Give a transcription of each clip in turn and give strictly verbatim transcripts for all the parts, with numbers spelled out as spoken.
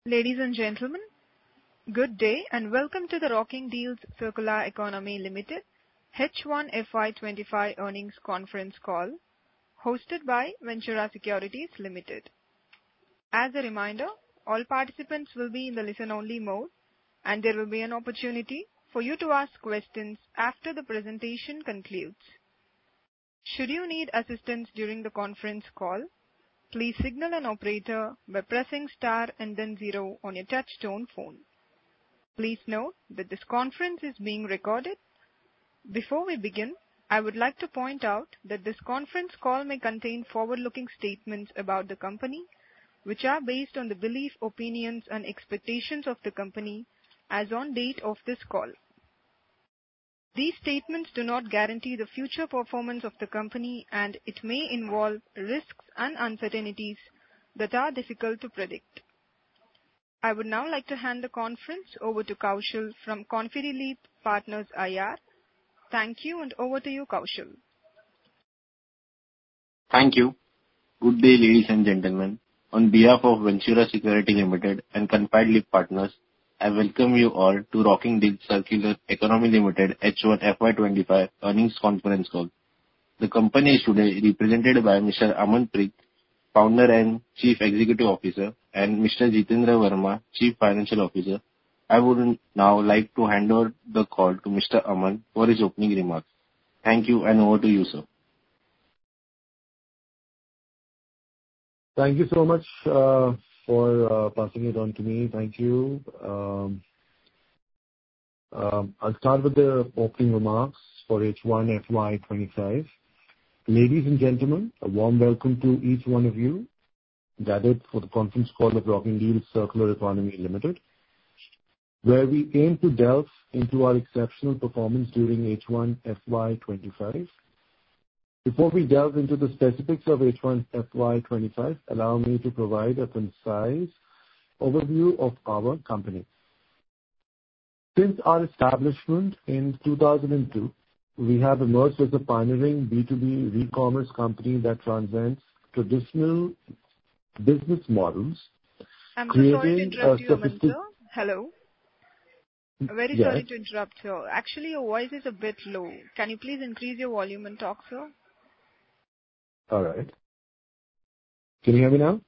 Ladies and gentlemen, good day and welcome to the Rocking Deals Circular Economy Limited H one F Y twenty-five earnings conference call hosted by Ventura Securities Limited. As a reminder, all participants will be in the listen-only mode and there will be an opportunity for you to ask questions after the presentation concludes. Should you need assistance during the conference call, please signal an operator by pressing star and then zero on your touch-tone phone. Please note that this conference is being recorded. Before we begin, I would like to point out that this conference call may contain forward-looking statements about the company, which are based on the belief, opinions, and expectations of the company as on date of this call. These statements do not guarantee the future performance of the company, and it may involve risks and uncertainties that are difficult to predict. I would now like to hand the conference over to Kaushal from Confideleap Partners I R. Thank you, and over to you, Kaushal. Thank you. Good day, ladies and gentlemen. On behalf of Ventura Securities Limited and Confideleap Partners, I welcome you all to Rocking Deals Circular Economy Limited H one F Y twenty-five earnings conference call. The company is today represented by Mister Aman Preet, Founder and Chief Executive Officer, and Mister Jitendra Verma, Chief Financial Officer. I would now like to hand over the call to Mister Aman for his opening remarks. Thank you, and over to you, sir. Thank you so much uh, for uh, passing it on to me. Thank you. Um, um, I'll start with the opening remarks for H one F Y twenty-five. Ladies and gentlemen, a warm welcome to each one of you gathered for the conference call of Rocking Deals Circular Economy Limited, where we aim to delve into our exceptional performance during H one F Y twenty-five. Before we delve into the specifics of H one F Y twenty-five, allow me to provide a concise overview of our company. Since our establishment in two thousand two, we have emerged as a pioneering B two B e-commerce company that transcends traditional business models. I'm so sorry to interrupt you, Aman, sir. Hello. Very yes. sorry to interrupt, sir. Actually, your voice is a bit low. Can you please increase your volume and talk, sir? All right. Can you hear me now?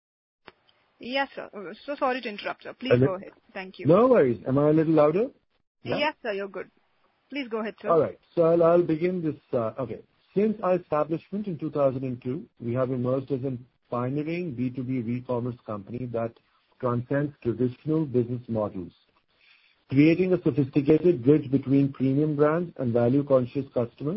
Yes, sir. So sorry to interrupt, sir. Please li- go ahead. Thank you. No worries. Am I a little louder? Yeah? Yes, sir. You're good. Please go ahead, sir. All right. So I'll, I'll begin this. Uh, okay. Since our establishment in two thousand two, we have emerged as a pioneering B two B e-commerce company that transcends traditional business models, creating a sophisticated bridge between premium brands and value-conscious customers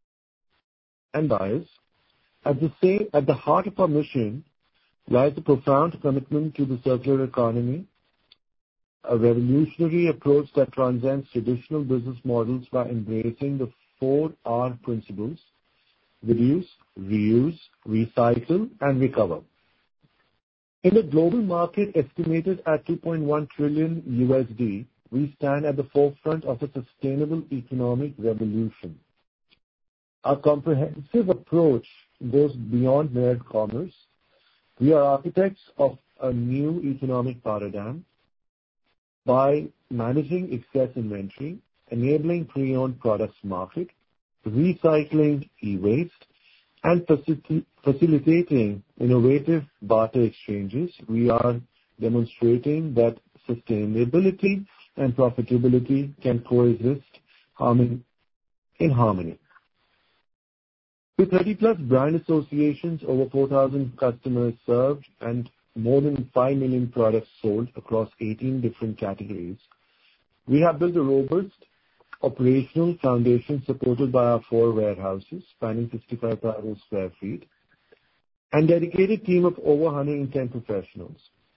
and buyers. At the same, at the heart of our mission lies a profound commitment to the circular economy, a revolutionary approach that transcends traditional business models by embracing the four R principles: reduce, reuse, recycle, and recover. In the global market estimated at two point one trillion U S D, we stand at the forefront of a sustainable economic revolution. Our comprehensive approach goes beyond mere commerce. We are architects of a new economic paradigm by managing excess inventory, enabling pre-owned products market, recycling e-waste, and facil- facilitating innovative barter exchanges. We are demonstrating that sustainability and profitability can coexist in harmony. With thirty plus brand associations, over four thousand customers served, and more than five million products sold across eighteen different categories, we have built a robust operational foundation supported by our four warehouses spanning sixty-five thousand square feet and dedicated team of over one hundred ten professionals.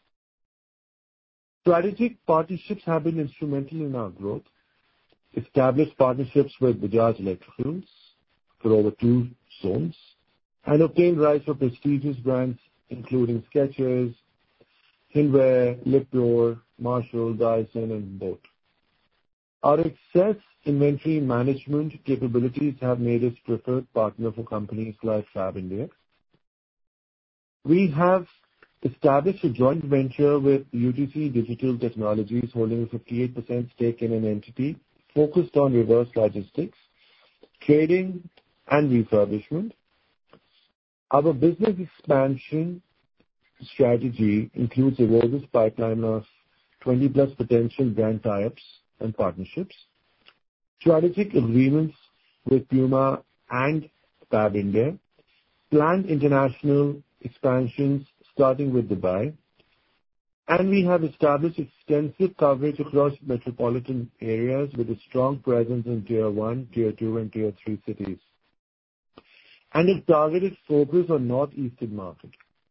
Strategic partnerships have been instrumental in our growth. Established partnerships with Bajaj Electricals for over two zones and obtained rights for prestigious brands including Skechers, Hinwear, Liptor, Marshall, Dyson, and Boat. Our excess inventory management capabilities have made us preferred partner for companies like Fab India. We have established a joint venture with U T C Digital Technologies, holding a fifty-eight percent stake in an entity focused on reverse logistics, trading, and refurbishment. Our business expansion strategy includes a robust pipeline of twenty plus potential brand tie-ups and partnerships, strategic agreements with Puma and Fab India, planned international expansions starting with Dubai, and we have established extensive coverage across metropolitan areas with a strong presence in Tier one, Tier two, and Tier three cities, and a targeted focus on northeastern market.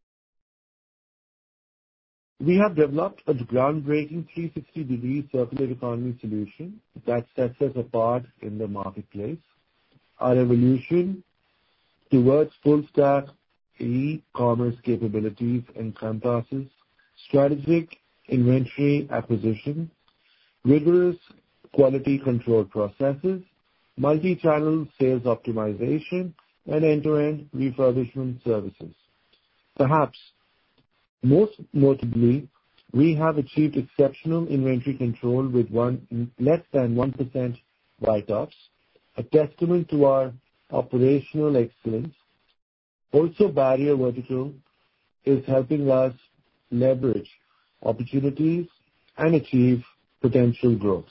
We have developed a groundbreaking three hundred sixty degree circular economy solution that sets us apart in the marketplace. Our evolution towards full-stack e-commerce capabilities encompasses strategic inventory acquisition, rigorous quality control processes, multi-channel sales optimization, and end-to-end refurbishment services. Perhaps most notably, we have achieved exceptional inventory control with one, less than one percent write-offs, a testament to our operational excellence. Also, Barrier Vertical is helping us leverage opportunities and achieve potential growth.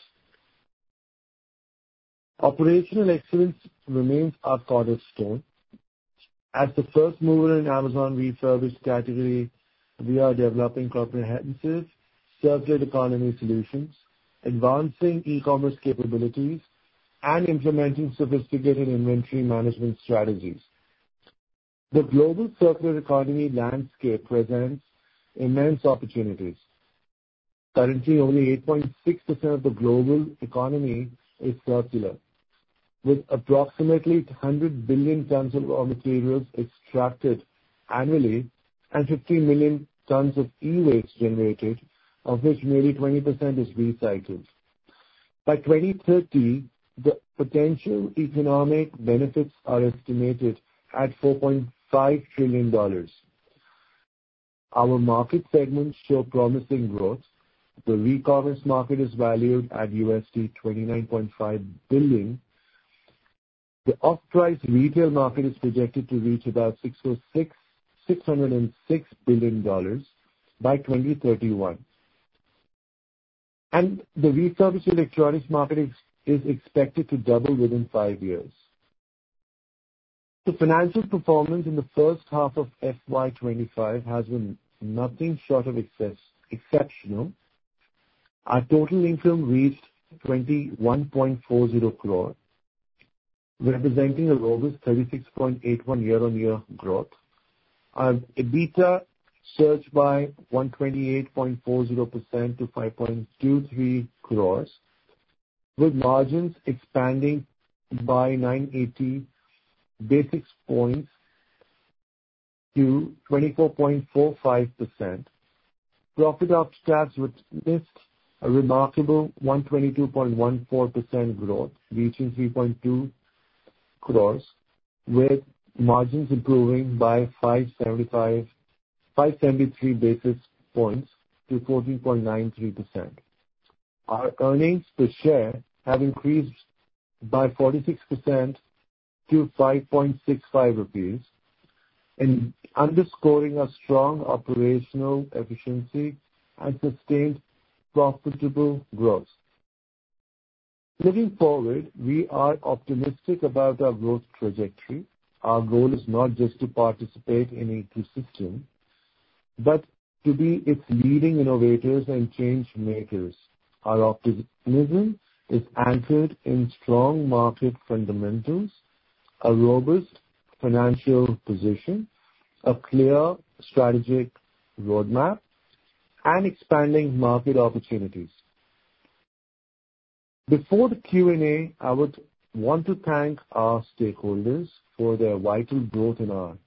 Operational excellence remains our cornerstone. As the first mover in Amazon refurbished category, we are developing comprehensive circular economy solutions, advancing e-commerce capabilities, and implementing sophisticated inventory management strategies. The global circular economy landscape presents immense opportunities. Currently, only eight point six percent of the global economy is circular, with approximately one hundred billion tons of raw materials extracted annually and fifty million tons of e-waste generated, of which nearly twenty percent is recycled. By twenty thirty, the potential economic benefits are estimated at four point five trillion dollars. Our market segments show promising growth. The e-commerce market is valued at U S D twenty-nine point five billion dollars. The off-price retail market is projected to reach about six hundred six billion dollars by twenty thirty-one. And the refurbished electronics market is, is expected to double within five years. The financial performance in the first half of F Y twenty-five has been nothing short of excess, exceptional. Our total income reached twenty-one point four zero crore, representing a robust thirty-six point eight one year-on-year growth. Our EBITDA surged by one hundred twenty-eight point four zero percent to five point two three crores, with margins expanding by nine hundred eighty basis points to twenty-four point four five percent. Profit after tax witnessed a remarkable one hundred twenty-two point one four percent growth, reaching three point two crores, with margins improving by five hundred seventy-three basis points to fourteen point nine three percent. Our earnings per share have increased by forty-six percent to five point six five rupees, and underscoring a strong operational efficiency and sustained profitable growth. Looking forward, we are optimistic about our growth trajectory. Our goal is not just to participate in ecosystem, but to be its leading innovators and change makers. Our optimism is anchored in strong market fundamentals, a robust financial position, a clear strategic roadmap, and expanding market opportunities. Before the Q and A, I would want to thank our stakeholders for their vital growth in our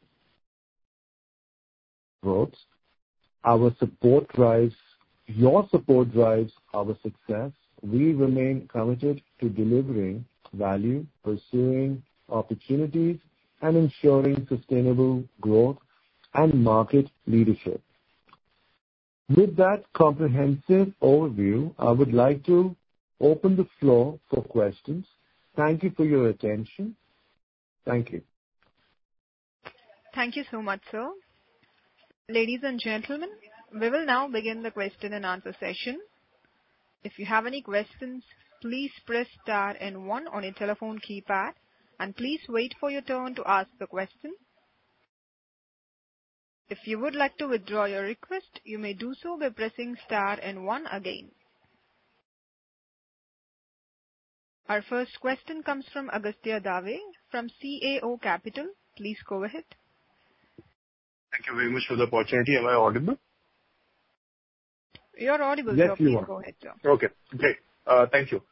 growth. Our support drives, your support drives our success. We remain committed to delivering value, pursuing opportunities, and ensuring sustainable growth and market leadership. With that comprehensive overview, I would like to open the floor for questions. Thank you for your attention. Thank you. Thank you so much, sir. Ladies and gentlemen, we will now begin the question and answer session. If you have any questions, please press star and one on your telephone keypad, and please wait for your turn to ask the question. If you would like to withdraw your request, you may do so by pressing star and one again. Our first question comes from Agastya Dave from C A O Capital. Please go ahead. Thank you very much for the opportunity. Am I audible? You're audible, yes, sir. You Please are. go ahead, sir. Okay, great. Uh, thank you.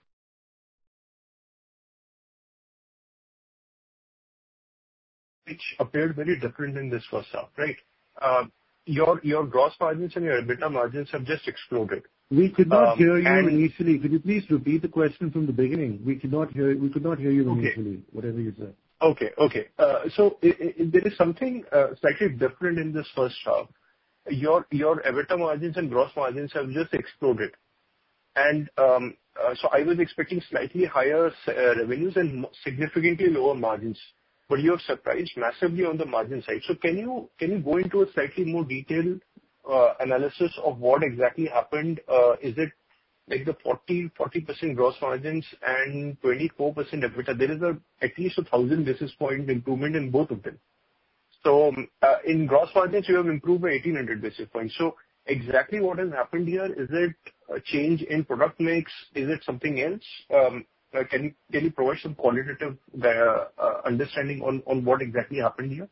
Which appeared very different in this first half, right? Uh, your your gross margins and your EBITDA margins have just exploded. We could not Um, hear you and- initially. Could you please repeat the question from the beginning? We could not hear. We could not hear you Okay. initially. Whatever you said. Okay, okay. Uh, so i i there is something uh, slightly different in this first half. Your your EBITDA margins and gross margins have just exploded, and um, uh, so I was expecting slightly higher uh, revenues and mo- significantly lower margins. But you have surprised massively on the margin side. So can you can you go into a slightly more detailed uh, analysis of what exactly happened? Uh, Is it like the forty percent gross margins and twenty-four percent EBITDA? There is a at least a one thousand basis point improvement in both of them. So um, uh, in gross margins, you have improved by eighteen hundred basis points. So exactly what has happened here? Is it a change in product mix? Is it something else? Um, Uh, Can you can you provide some qualitative uh, uh, understanding on on what exactly happened here?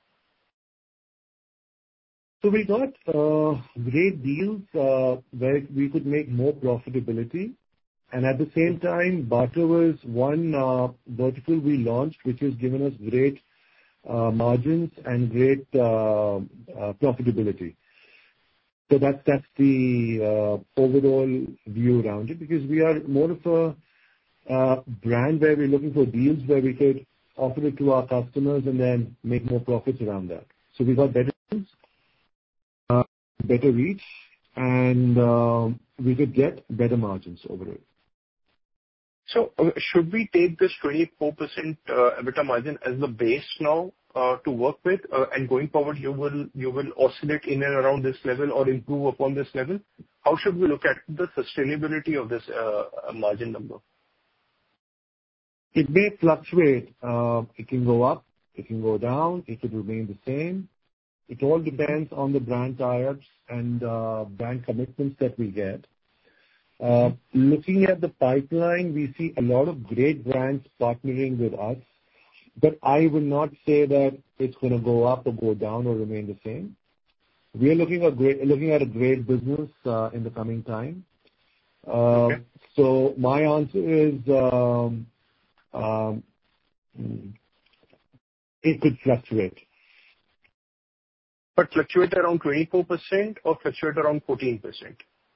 So we got uh, great deals uh, where we could make more profitability, and at the same time, barter was one uh, vertical we launched, which has given us great uh, margins and great uh, uh, profitability. So that's that's the uh, overall view around it, because we are more of a Uh, brand where we're looking for deals where we could offer it to our customers and then make more profits around that. So we got better deals, uh, better reach, and uh, we could get better margins over it. So uh, should we take this twenty-four percent uh, EBITDA margin as the base now uh, to work with, uh, and going forward, you will you will oscillate in and around this level or improve upon this level? How should we look at the sustainability of this uh, margin number? It may fluctuate. Uh, it can go up, it can go down, it could remain the same. It all depends on the brand tie-ups and uh, brand commitments that we get. Uh, looking at the pipeline, we see a lot of great brands partnering with us, but I will not say that it's going to go up or go down or remain the same. We are looking at great, looking at a great business uh, in the coming time. Uh, Okay. So my answer is. Um, Um, it could fluctuate. But fluctuate around twenty-four percent or fluctuate around fourteen percent?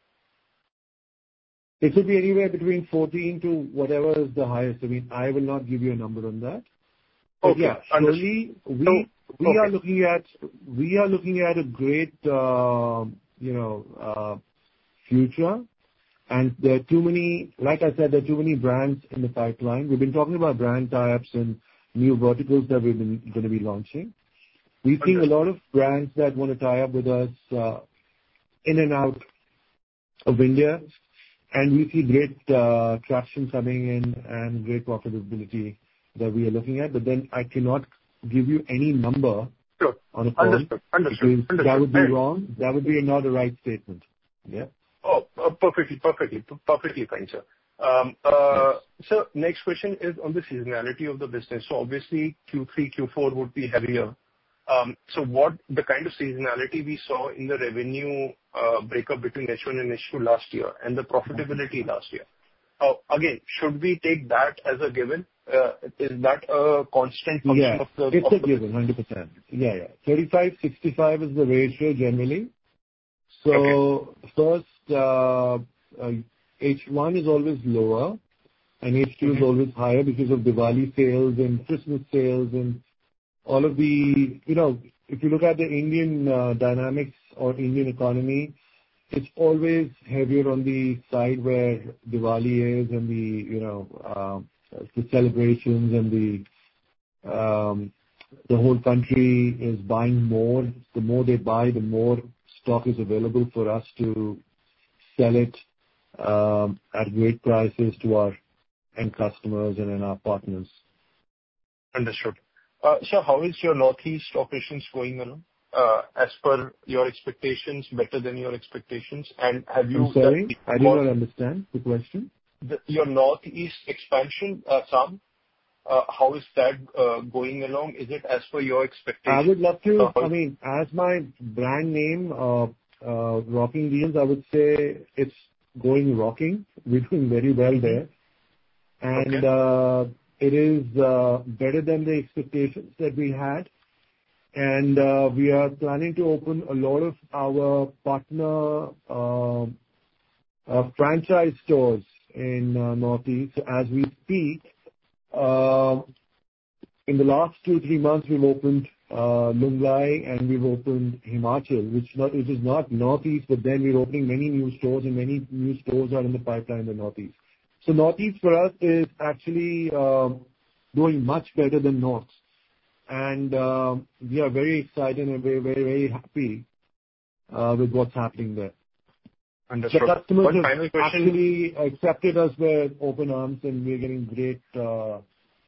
It could be anywhere between fourteen to whatever is the highest. I mean, I will not give you a number on that. But Okay, yeah, surely we So, we okay. are looking at we are looking at a great uh, you know uh, future. And there are too many, like I said, there are too many brands in the pipeline. We've been talking about brand tie-ups and new verticals that we've been going to be launching. We've seen a lot of brands that want to tie up with us uh, in and out of India, and we see great uh, traction coming in and great profitability that we are looking at. But then I cannot give you any number Sure. on a call. Understood. Understood. Because Understood. that would be And- wrong. That would be not a right statement. Yeah. Oh, uh, perfectly, perfectly, perfectly fine, sir. Um, uh, So next question is on the seasonality of the business. So obviously, Q three, Q four would be heavier. Um, So what the kind of seasonality we saw in the revenue uh, breakup between H one and H two last year and the profitability last year? Uh, Again, should we take that as a given? Uh, Is that a constant function Yeah, of the... it's of a the- given, one hundred percent. Yeah, yeah. thirty-five sixty-five is the ratio generally. So first, uh, uh, H one is always lower, and H two is always higher because of Diwali sales and Christmas sales and all of the... You know, if you look at the Indian uh, dynamics or Indian economy, it's always heavier on the side where Diwali is and the, you know, uh, the celebrations and the, um, the whole country is buying more. The more they buy, the more stock is available for us to sell it um, at great prices to our end customers and then our partners. Understood. Uh, So how is your Northeast operations going along? Uh, As per your expectations, better than your expectations? And have you... I'm sorry, I did not understand the question. The- Your Northeast expansion, uh, Sam, uh, how is that uh, going along? Is it as per your expectations? I would love to, Uh, I mean, as my brand name, uh, uh, Rocking Deals, I would say it's going rocking. We're doing very well there. And Okay. uh, it is uh, better than the expectations that we had. And uh, we are planning to open a lot of our partner uh, uh, franchise stores in uh, Northeast. So as we speak, uh, in the last two, three months, we've opened uh, Lunglai and we've opened Himachal, which, not, which is not Northeast, but then we're opening many new stores and many new stores are in the pipeline in the Northeast. So Northeast for us is actually uh, doing much better than North. And uh, we are very excited and very, very, very happy uh, with what's happening there. Understood. The customers One have final question. actually accepted us with open arms, and we're getting great, uh,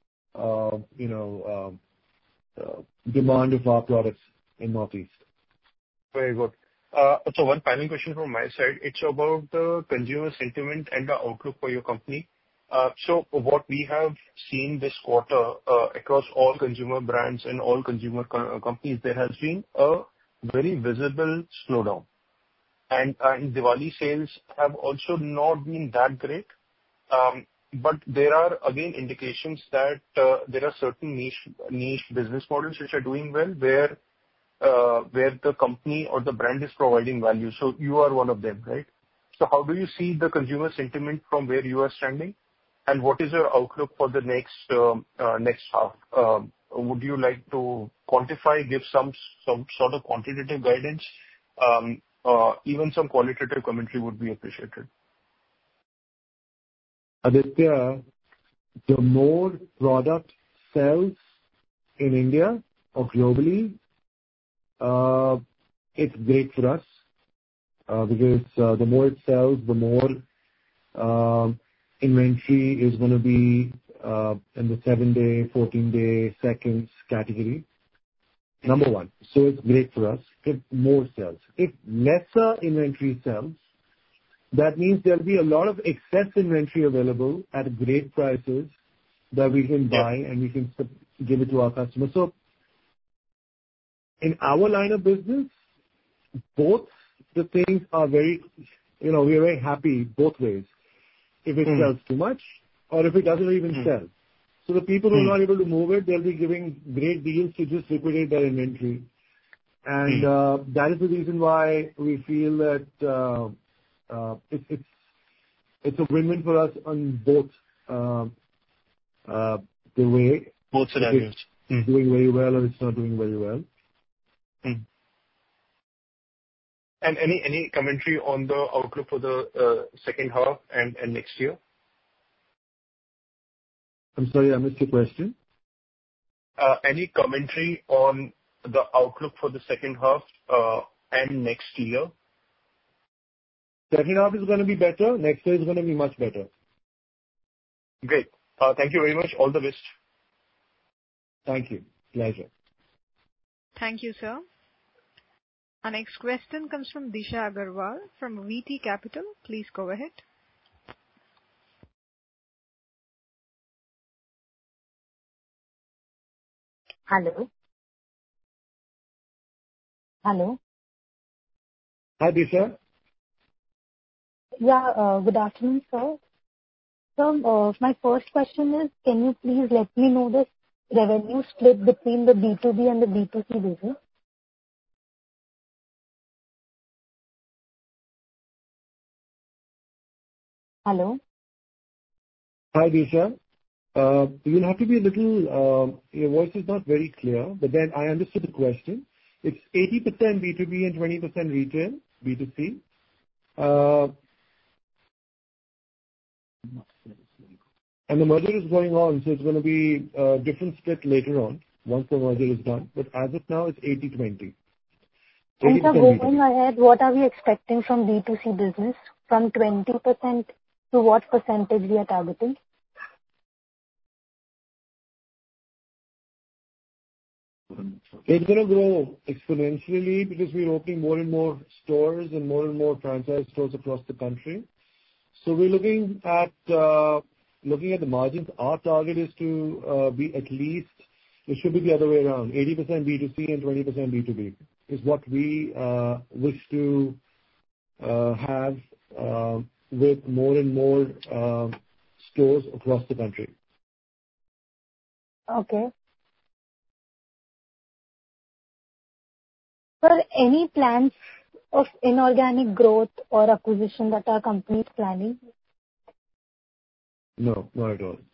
uh, you know, uh, uh, demand of our products in Northeast. Very good. Uh, So one final question from my side. It's about the consumer sentiment and the outlook for your company. Uh, So what we have seen this quarter uh, across all consumer brands and all consumer co- companies, there has been a very visible slowdown. And and Diwali sales have also not been that great. Um, But there are, again, indications that uh, there are certain niche niche business models which are doing well, where uh, where the company or the brand is providing value. So you are one of them, right? So how do you see the consumer sentiment from where you are standing? And what is your outlook for the next um, uh, next half? Um, Would you like to quantify, give some some sort of quantitative guidance? Um, uh, Even some qualitative commentary would be appreciated. Aditya, the more product sells in India or globally, uh, it's great for us uh, because uh, the more it sells, the more um, inventory is going to be uh, in the seven-day, fourteen-day, seconds category. Number one. So it's great for us if more sells. If lesser inventory sells, that means there'll be a lot of excess inventory available at great prices that we can buy and we can give it to our customers. So in our line of business, both the things are very, you know, we are very happy both ways. If it Mm. sells too much or if it doesn't even Mm. sell. So the people who Mm. are not able to move it, they'll be giving great deals to just liquidate their inventory. And Mm. uh, that is the reason why we feel that uh, uh, it, it's it's a win-win for us on both uh, uh, the way Both scenarios. it's Mm. doing very well or it's not doing very well. Mm. And any any commentary on the outlook for the uh, second half and and next year? I'm sorry, I missed your question. Uh, Any commentary on the outlook for the second half uh, and next year? Second half is going to be better. Next year is going to be much better. Great. Uh, Thank you very much. All the best. Thank you. Pleasure. Thank you, sir. Our next question comes from Disha Agarwal from V T Capital. Please go ahead. Hello. Hello. Hi, Disha. Yeah, uh, good afternoon, sir. So, uh, my first question is, can you please let me know the revenue split between the B two B and the B two C business? Hello. Hi, Disha. Uh, You'll have to be a little, uh, your voice is not very clear, but then I understood the question. It's eighty percent B two B and twenty percent retail, B two C. Uh, and the merger is going on, so it's going to be a different split later on once the merger is done. But as of now, it's eighty twenty. And so going ahead, what are we expecting from B two C business? From twenty percent to what percentage we are targeting? It's going to grow exponentially because we're opening more and more stores and more and more franchise stores across the country. So we're looking at uh, looking at the margins. Our target is to uh, be at least, it should be the other way around, eighty percent B two C and twenty percent B two B is what we uh, wish to uh, have uh, with more and more uh, stores across the country. Okay. Sir, any plans of inorganic growth or acquisition that our company is planning? No, not at all.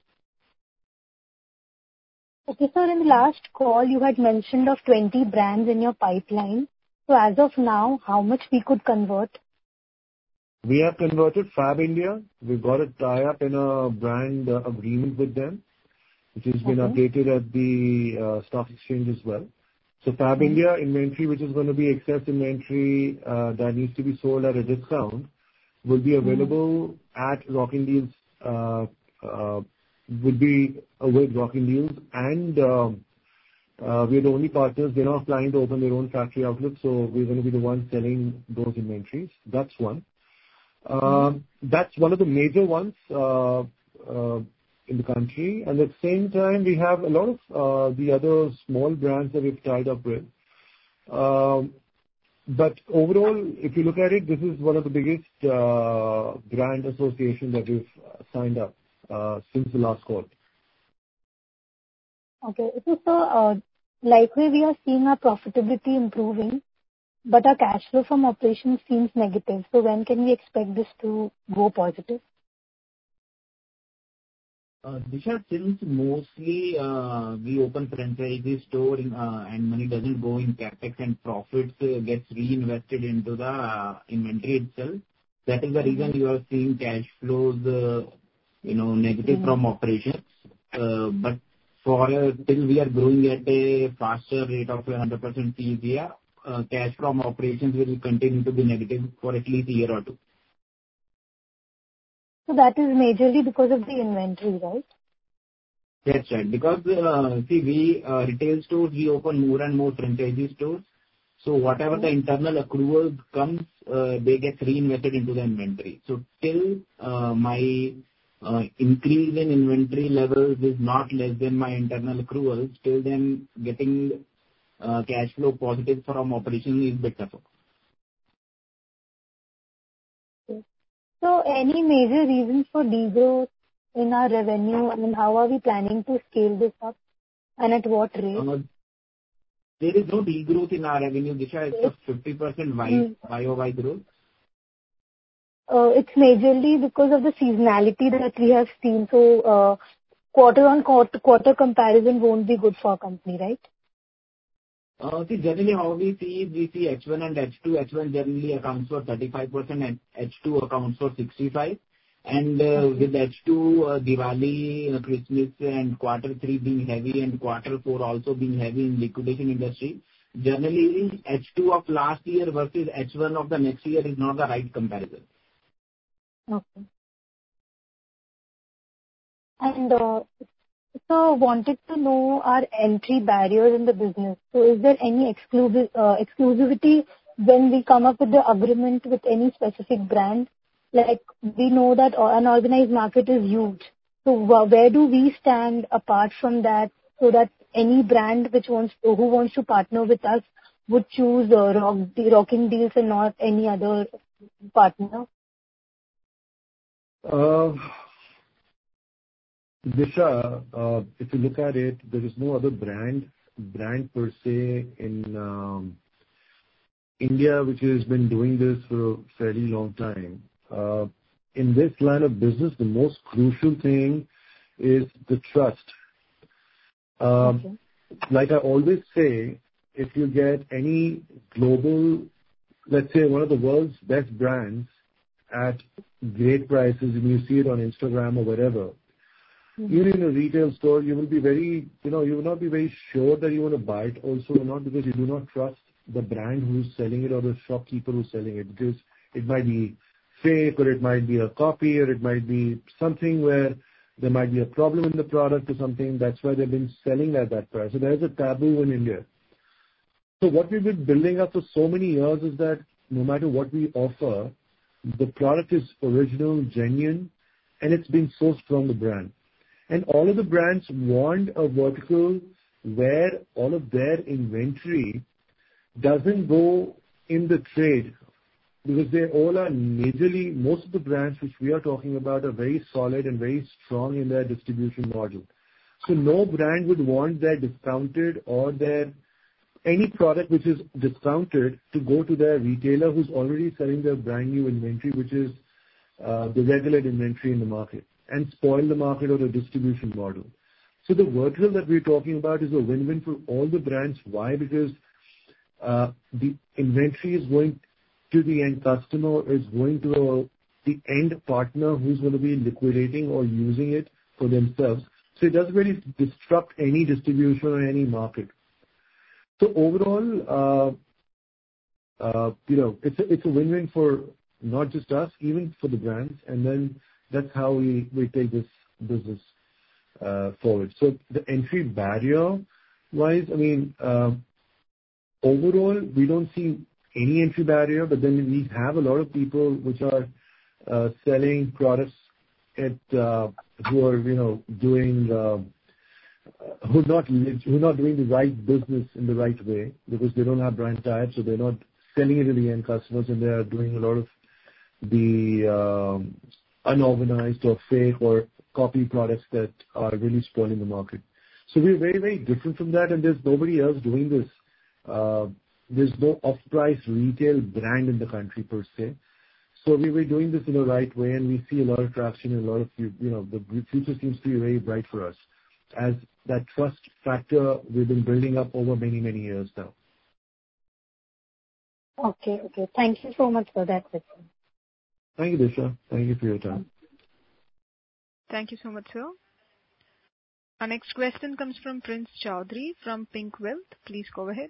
Okay, sir, in the last call, you had mentioned of twenty brands in your pipeline. So as of now, how much we could convert? We have converted Fab India. We've got a tie-up in a brand uh, agreement with them, which has been Okay. updated at the uh, stock exchange as well. So Fab Mm-hmm. India inventory, which is going to be excess inventory uh, that needs to be sold at a discount, will be available at Rocking Deals, uh, uh, would be uh, with Rocking Deals, and um, uh, we're the only partners. They're not planning to open their own factory outlet, so we're going to be the ones selling those inventories. That's one. Um, That's one of the major ones uh, uh, in the country. And at the same time, we have a lot of uh, the other small brands that we've tied up with. Um, But overall, if you look at it, this is one of the biggest uh, brand associations that we've signed up uh, since the last call. Okay. So, sir, uh, likely we are seeing our profitability improving, but our cash flow from operations seems negative. So when can we expect this to go positive? Uh, Disha, since mostly uh, we open franchisee store in, uh, and money doesn't go in capex and profits uh, gets reinvested into the uh, inventory itself, that is the reason you are seeing cash flows, uh, you know, negative Mhm. from operations. Uh, But for uh, till we are growing at a faster rate of one hundred percent C A G R, uh, cash from operations will continue to be negative for at least a year or two. So that is majorly because of the inventory, right? That's right. Because, uh, see, we, uh, retail stores, we open more and more franchisee stores. So whatever the internal accrual comes, uh, they get reinvested into the inventory. So till uh, my uh, increase in inventory levels is not less than my internal accruals, till then getting uh, cash flow positive from operation is better. So any major reasons for degrowth in our revenue, and how are we planning to scale this up, and at what rate? Uh, There is no degrowth in our revenue, Disha. It's a fifty percent Y O Y growth. Uh, It's majorly because of the seasonality that we have seen. So, uh, quarter-on-quarter quarter comparison won't be good for our company, right? Uh, See, generally how we see, we see H one and H two. H one generally accounts for thirty-five percent and H two accounts for sixty-five. And uh, with H two, uh, Diwali, uh, Christmas and quarter three being heavy and quarter four also being heavy in liquidation industry, generally H two of last year versus H one of the next year is not the right comparison. Okay. And, uh, so wanted to know our entry barriers in the business. So is there any exclusive uh, exclusivity when we come up with the agreement with any specific brand? Like, we know that unorganized market is huge. So wh- where do we stand apart from that, so that any brand which wants to, who wants to partner with us would choose uh, rock, the Rocking Deals and not any other partner? Uh, Disha, uh, if you look at it, there is no other brand brand per se in um, India which has been doing this for a fairly long time. Uh, in this line of business, the most crucial thing is the trust. Um, Okay. Like I always say, if you get any global, let's say one of the world's best brands, at great prices and you see it on Instagram or wherever, mm-hmm. even in a retail store, you will be very, you know, you will not be very sure that you want to buy it also or not, because you do not trust the brand who's selling it or the shopkeeper who's selling it, because it might be fake or it might be a copy or it might be something where there might be a problem in the product or something. That's why they've been selling at that price. So there's a taboo in India. So what we've been building up for so many years is that no matter what we offer, the product is original, genuine, and it's been sourced from the brand. And all of the brands want a vertical where all of their inventory doesn't go in the trade, because they all are majorly, most of the brands which we are talking about are very solid and very strong in their distribution model. So no brand would want their discounted or their any product which is discounted to go to their retailer who's already selling their brand new inventory, which is uh, the regular inventory in the market, and spoil the market or the distribution model. So the vertical that we're talking about is a win-win for all the brands. Why? Because uh, the inventory is going to the end customer, is going to a, the end partner who's going to be liquidating or using it for themselves. So it doesn't really disrupt any distribution or any market. So overall, uh, uh, you know, it's a, it's a win-win for not just us, even for the brands, and then that's how we, we take this business uh, forward. So the entry barrier-wise, I mean, uh, overall, we don't see any entry barrier, but then we have a lot of people which are uh, selling products at uh, who are, you know, doing. Uh, who are not who are not doing the right business in the right way, because they don't have brand ties, so they're not selling it to the end customers, and they are doing a lot of the um, unorganized or fake or copy products that are really spoiling the market. So we're very, very different from that, and there's nobody else doing this. Uh, there's no off-price retail brand in the country per se. So we were doing this in the right way, and we see a lot of traction and a lot of, you know, the future seems to be very bright for us, as that trust factor we've been building up over many, many years now. Okay, okay. Thank you so much for that, Vipin. Thank you, Disha. Thank you for your time. Thank you so much, sir. Our next question comes from Prince Chaudhary from Pink Wealth. Please go ahead.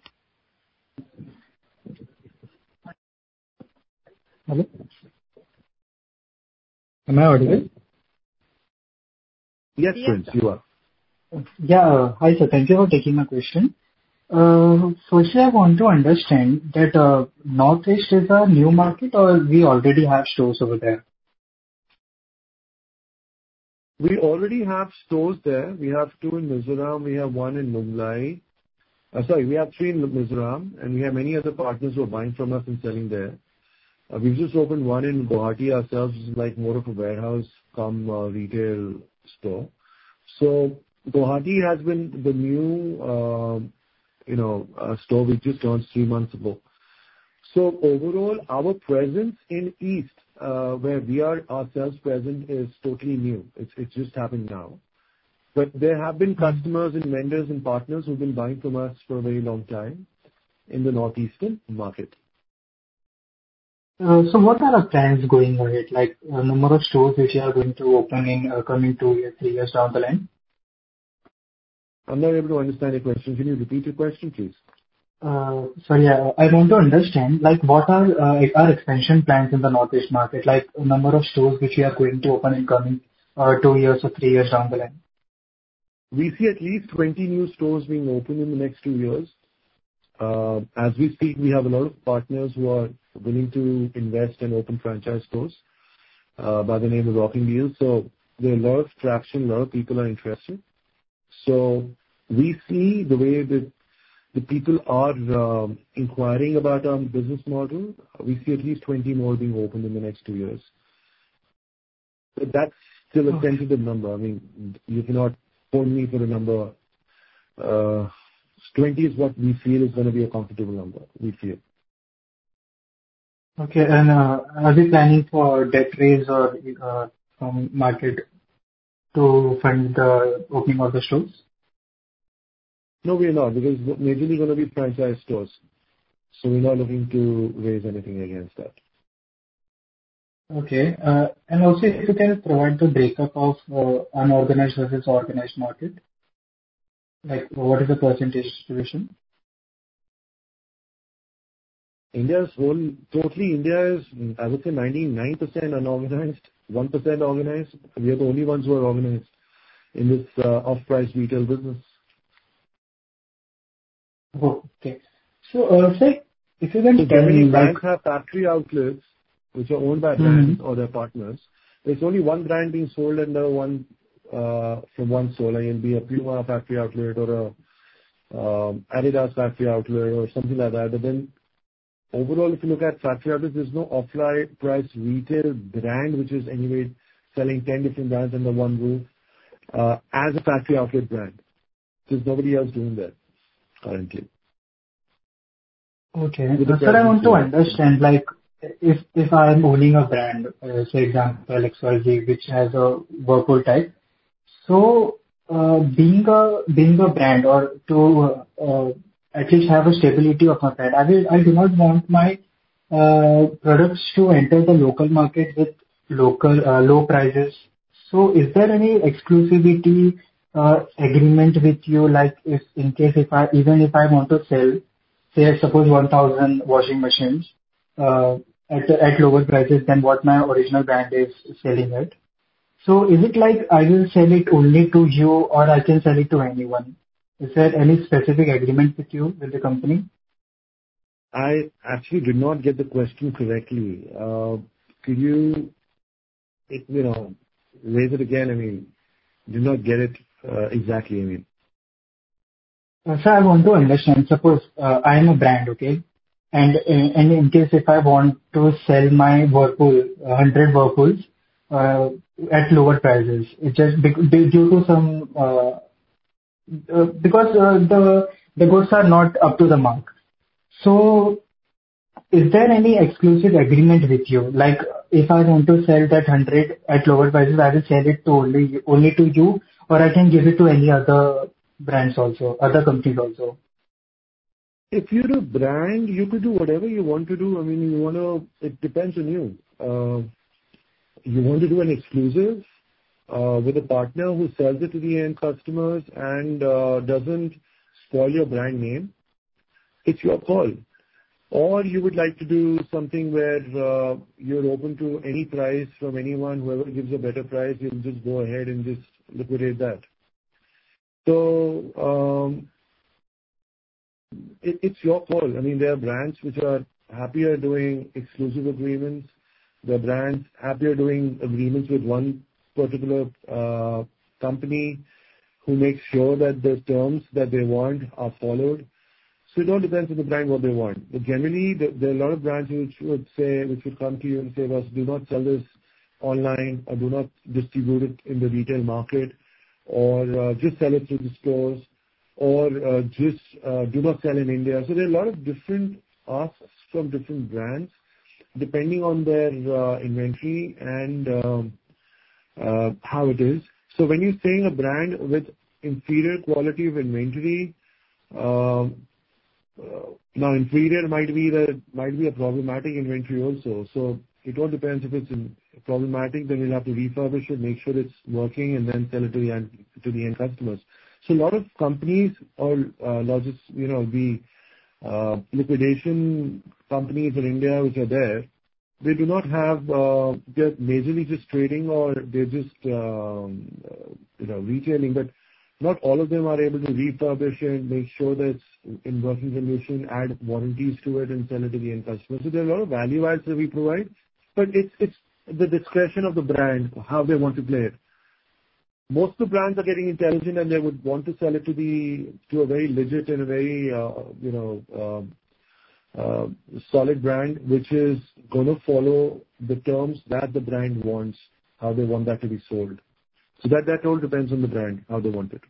Hello? Am I audible? Yes, yes Prince, sir. you are. Yeah. Hi, sir. Thank you for taking my question. Uh, Firstly, I want to understand that uh, Northeast is a new market, or we already have stores over there? We already have stores there. We have two in Mizoram. We have one in Mumbai. Uh, sorry, we have three in Mizoram, and we have many other partners who are buying from us and selling there. Uh, we've just opened one in Guwahati ourselves, which is like more of a warehouse come uh, retail store. So Guwahati has been the new, uh, you know, uh, store we just launched three months ago. So overall, our presence in East, uh, where we are ourselves present, is totally new. It's it's just happened now. But there have been customers and vendors and partners who've been buying from us for a very long time in the northeastern market. Uh, so what are our plans going ahead, like uh, number of stores which you are going to open in uh, coming two years, three years down the line? I'm not able to understand your question. Can you repeat your question, please? Uh, sorry, uh, I want to understand, like, what are uh, our expansion plans in the Northeast market, like a number of stores which we are going to open in coming uh, two years or three years down the line? We see at least twenty new stores being opened in the next two years. Uh, as we speak, we have a lot of partners who are willing to invest and open franchise stores uh, by the name of Rocking Deals. So there are a lot of traction, a lot of people are interested. So we see the way that the people are um, inquiring about our business model. We see at least twenty more being opened in the next two years. But that's still a tentative number. I mean, you cannot hold me for a number. Uh, twenty is what we feel is going to be a comfortable number, we feel. Okay, and uh, are we planning for debt raise or uh, from market to fund the opening of the stores? No, we're not, because it's majorly going to be franchise stores. So we're not looking to raise anything against that. Okay. Uh, and also, if you can provide the breakup of uh, unorganized versus organized market, like what is the percentage distribution? India's whole, totally India is, I would say ninety-nine percent unorganized, one percent organized. We are the only ones who are organized in this uh, off-price retail business. Oh, okay. So, uh, sir, if you can So tell generally, me, like, brands have factory outlets which are owned by hmm brands or their partners. There's only one brand being sold under one, uh, from one store. Like it'll be a Puma factory outlet or a um, Adidas factory outlet or something like that. But then overall, if you look at factory outlets, there's no offline price retail brand which is anyway selling ten different brands under one roof uh, as a factory outlet brand. There's nobody else doing that currently. okay. With the Uh, sir, I presence want to here. understand, like, if if I am owning a brand, uh, say example X Y Z, which has a Whirlpool type, so uh, being a being a brand or to uh, uh, at least have a stability of my brand, I will I do not want my uh, products to enter the local market with local uh, low prices. So is there any exclusivity uh, agreement with you, like if in case if I even if I want to sell, say suppose one thousand washing machines uh, at at lower prices than what my original brand is selling at. So is it like I will sell it only to you or I can sell it to anyone? Is there any specific agreement with you, with the company? I actually did not get the question correctly. Uh, Could you, it- you know, raise it again? I mean, did not get it uh, exactly, I mean. Uh, Sir, I want to understand, suppose uh, I am a brand, okay? And in, and in case if I want to sell my Whirlpool, one hundred Whirlpools, uh, at lower prices, it just bec- be- due to some, uh, uh, because uh, the the goods are not up to the mark. So is there any exclusive agreement with you? Like, if I want to sell that one hundred at lower prices, I will sell it to only only to you, or I can give it to any other brands also, other companies also. If you're a brand, you could do whatever you want to do. I mean, you wanna. It depends on you. Uh, You want to do an exclusive uh, with a partner who sells it to the end customers and uh, doesn't spoil your brand name, it's your call. Or you would like to do something where uh, you're open to any price from anyone, whoever gives a better price, you'll just go ahead and just liquidate that. So, um, it, it's your call. I mean, there are brands which are happier doing exclusive agreements. There are brands happier doing agreements with one particular uh, company who makes sure that the terms that they want are followed. So it all depends on the brand what they want. But generally, there, there are a lot of brands which would say, which would come to you and say, "Well, do not sell this online, or do not distribute it in the retail market, or uh, just sell it through the stores, or uh, just uh, do not sell in India." So there are a lot of different asks from different brands, depending on their uh, inventory and um, uh, how it is. So when you're saying a brand with inferior quality of inventory, um, uh, now inferior might be the might be a problematic inventory also. So it all depends. If it's in- problematic, then you'll have to refurbish it, make sure it's working, and then sell it to the end to the end customers. So a lot of companies or uh, logistics, you know, the uh, liquidation companies in India which are there, they do not have, uh, they're majorly just trading or they're just, um, uh, you know, retailing, but not all of them are able to refurbish it, make sure that it's in working condition, add warranties to it, and sell it to the end customer. So there are a lot of value adds that we provide, but it's it's the discretion of the brand, how they want to play it. Most of the brands are getting intelligent, and they would want to sell it to the to a very legit and a very, uh, you know, um, uh, solid brand, which is gonna follow the terms that the brand wants, how they want that to be sold. So that that all depends on the brand, how they want it.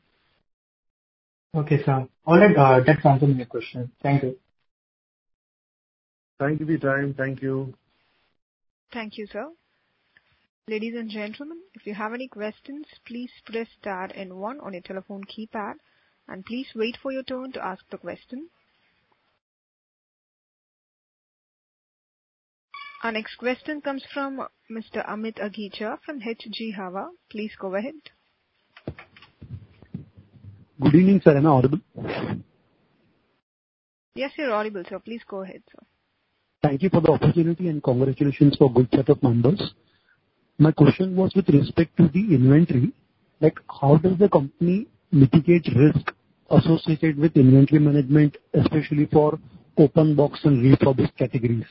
Okay, sir. All right, uh, that answers my question. Thank you. Thank you for your time. Thank you. Thank you, sir. Ladies and gentlemen, if you have any questions, please press star and one on your telephone keypad, and please wait for your turn to ask the question. Our next question comes from Mister Amit Agicha from H G Hava. Please go ahead. Good evening, sir. Am I audible? Yes, you're audible, sir. Please go ahead, sir. Thank you for the opportunity and congratulations for good set of numbers. My question was with respect to the inventory. Like, how does the company mitigate risk associated with inventory management, especially for open box and refurbished categories?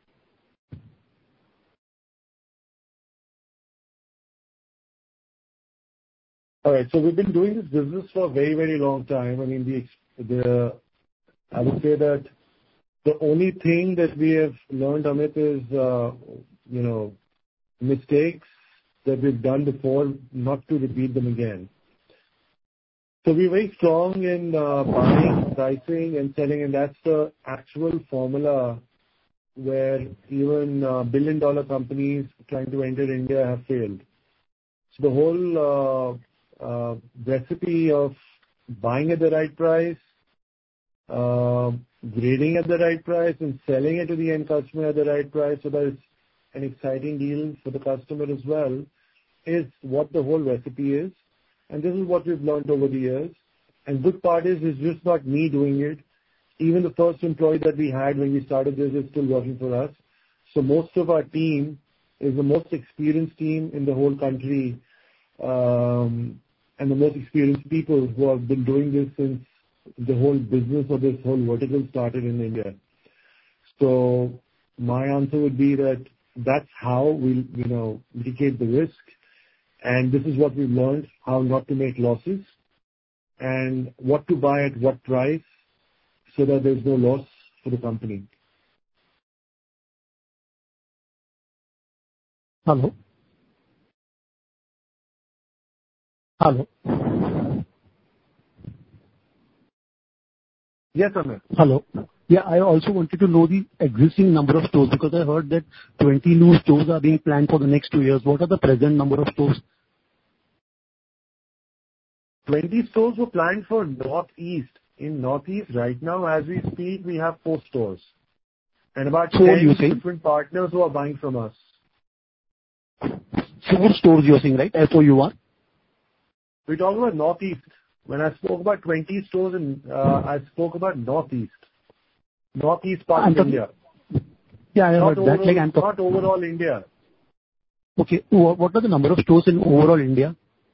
All right. So we've been doing this business for a very, very long time. I mean, the, the, I would say that the only thing that we have learned, Amit, is, uh, you know, mistakes that we've done before, not to repeat them again. So we're very strong in uh, buying, pricing, and selling, and that's the actual formula where even uh, billion-dollar companies trying to enter India have failed. So the whole uh, Uh, recipe of buying at the right price, uh, grading at the right price, and selling it to the end customer at the right price so that it's an exciting deal for the customer as well, is what the whole recipe is. And this is what we've learned over the years. And good part is, it's just not me doing it. Even the first employee that we had when we started this is still working for us. So most of our team is the most experienced team in the whole country. Um, and the most experienced people who have been doing this since the whole business of this whole vertical started in India. So my answer would be that that's how we'll, you know, mitigate the risk. And this is what we've learned, how not to make losses and what to buy at what price so that there's no loss for the company. Hello? Hello. Yes, Amit. Hello. Yeah, I also wanted to know the existing number of stores because I heard that twenty new stores are being planned for the next two years. What are the present number of stores? twenty stores were planned for Northeast. In Northeast, right now, as we speak, we have four stores. And about Four, ten you say? different partners who are buying from us. Four stores you're saying, right? F O U R? We're talking about Northeast. When I spoke about twenty stores, in, uh, I spoke about Northeast. Northeast part I'm of talking- India. Yeah, I Not heard that. overall, Like I'm talking. not overall India. Okay. wha- What are the number of stores in overall India?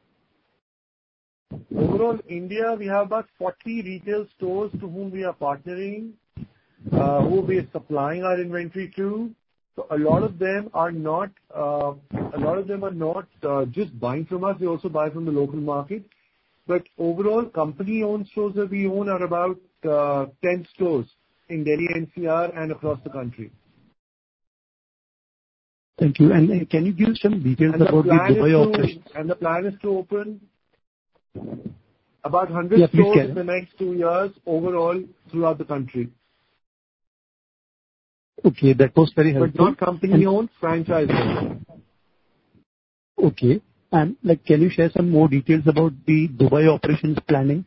Overall India, we have about forty retail stores to whom we are partnering, uh, who we are supplying our inventory to. So a lot of them are not, uh, a lot of them are not uh, just buying from us. They also buy from the local market. But overall, company-owned stores that we own are about uh, ten stores in Delhi N C R and across the country. Thank you. And uh, can you give some details And the about the plan is Dubai to, operation? and the plan is to open about one hundred Yeah, please stores carry in on. the next two years overall throughout the country. Okay, that was very But helpful. not company-owned, franchise-owned. Okay. And like, can you share some more details about the Dubai operations planning?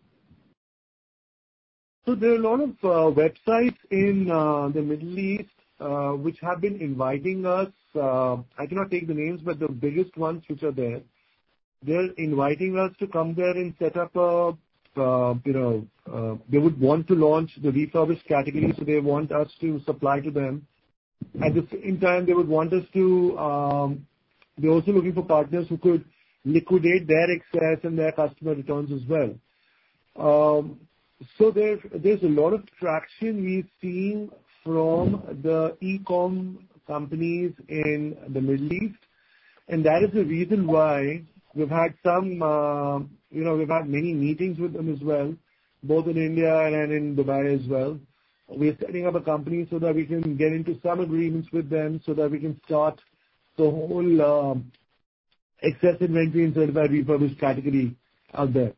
So there are a lot of uh, websites in uh, the Middle East uh, which have been inviting us. Uh, I cannot take the names, but the biggest ones which are there, they're inviting us to come there and set up a, uh, you know, uh, they would want to launch the refurbished category, so they want us to supply to them. At the same time, they would want us to, um, they're also looking for partners who could liquidate their excess and their customer returns as well. Um, so there, there's a lot of traction we've seen from the e-com companies in the Middle East, and that is the reason why we've had some, uh, you know, we've had many meetings with them as well, both in India and in Dubai as well. We're setting up a company so that we can get into some agreements with them so that we can start the whole um, excess inventory and certified refurbished category out there.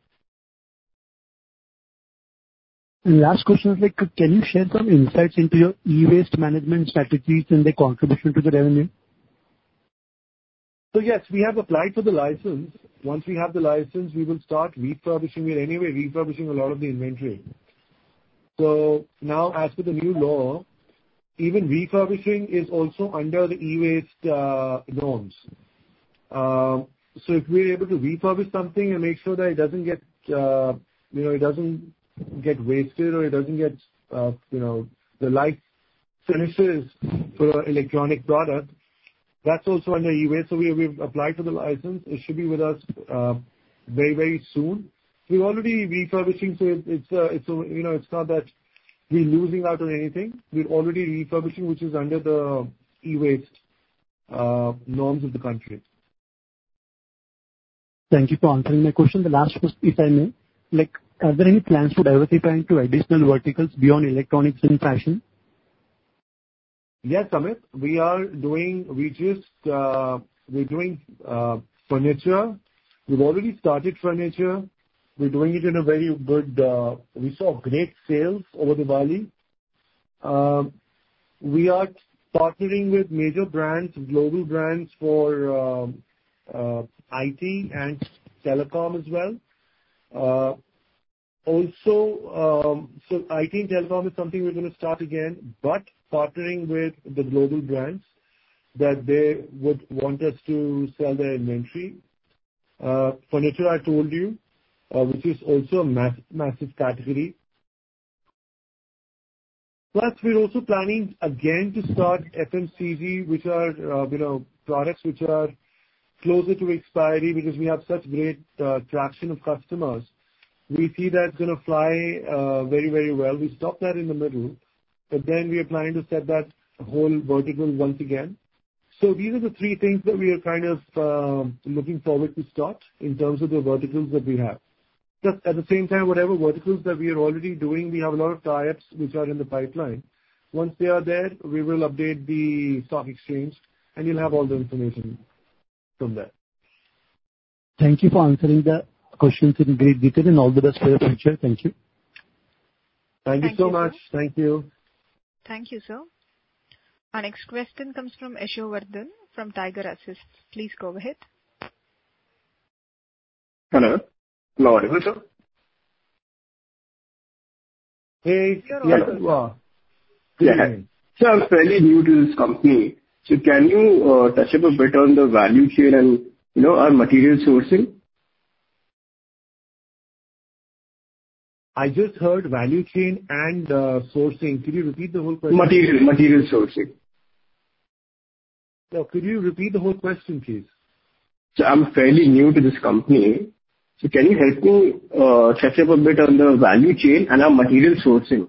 And last question is like, can you share some insights into your e-waste management strategies and their contribution to the revenue? So yes, we have applied for the license. Once we have the license, we will start refurbishing. We're anyway refurbishing a lot of the inventory. So now, as per the new law, even refurbishing is also under the e-waste uh, norms. Uh, so if we're able to refurbish something and make sure that it doesn't get, uh, you know, it doesn't get wasted or it doesn't get, uh, you know, the life finishes for an electronic product, that's also under e-waste. So we, we've applied for the license. It should be with us uh, very, very soon. We're already refurbishing, so it, it's, uh, it's, uh, you know, it's not that we're losing out on anything. We're already refurbishing, which is under the e-waste uh, norms of the country. Thank you for answering my question. The last question, if I may, like, are there any plans to diversify into additional verticals beyond electronics and fashion? Yes, Amit, we are doing, we just, uh, we're doing uh, furniture. We've already started furniture. We're doing it in a very good, uh, we saw great sales over Diwali. Um, we are partnering with major brands, global brands for um, uh, I T and telecom as well. Uh, also, um, so I T and telecom is something we're going to start again, but partnering with the global brands that they would want us to sell their inventory. Uh, furniture, I told you. Uh, which is also a mass, massive category. Plus, we're also planning again to start F M C G, which are, uh, you know, products which are closer to expiry because we have such great uh, traction of customers. We see that's going to fly uh, very, very well. We stopped that in the middle, but then we are planning to set that whole vertical once again. So these are the three things that we are kind of uh, looking forward to start in terms of the verticals that we have. Just at the same time, whatever verticals that we are already doing, we have a lot of tie-ups which are in the pipeline. Once they are there, we will update the stock exchange, and you'll have all the information from there. Thank you for answering the questions in great detail, and all the best for your future. Thank you. Thank you Thank so you, much. sir. Thank you. Thank you, sir. Our next question comes from Yashovardhan from Tiger Assist. Please go ahead. Hello. Am I audible, sir? Hey, You're yes, audible. you are. Good Yeah. evening. So I'm fairly new to this company. So can you uh, touch up a bit on the value chain and, you know, our material sourcing? I just heard value chain and uh, sourcing. Could you repeat the whole question? Material, material sourcing. No, could you repeat the whole question, please? So I'm fairly new to this company. So can you help me uh, touch up a bit on the value chain and our material sourcing?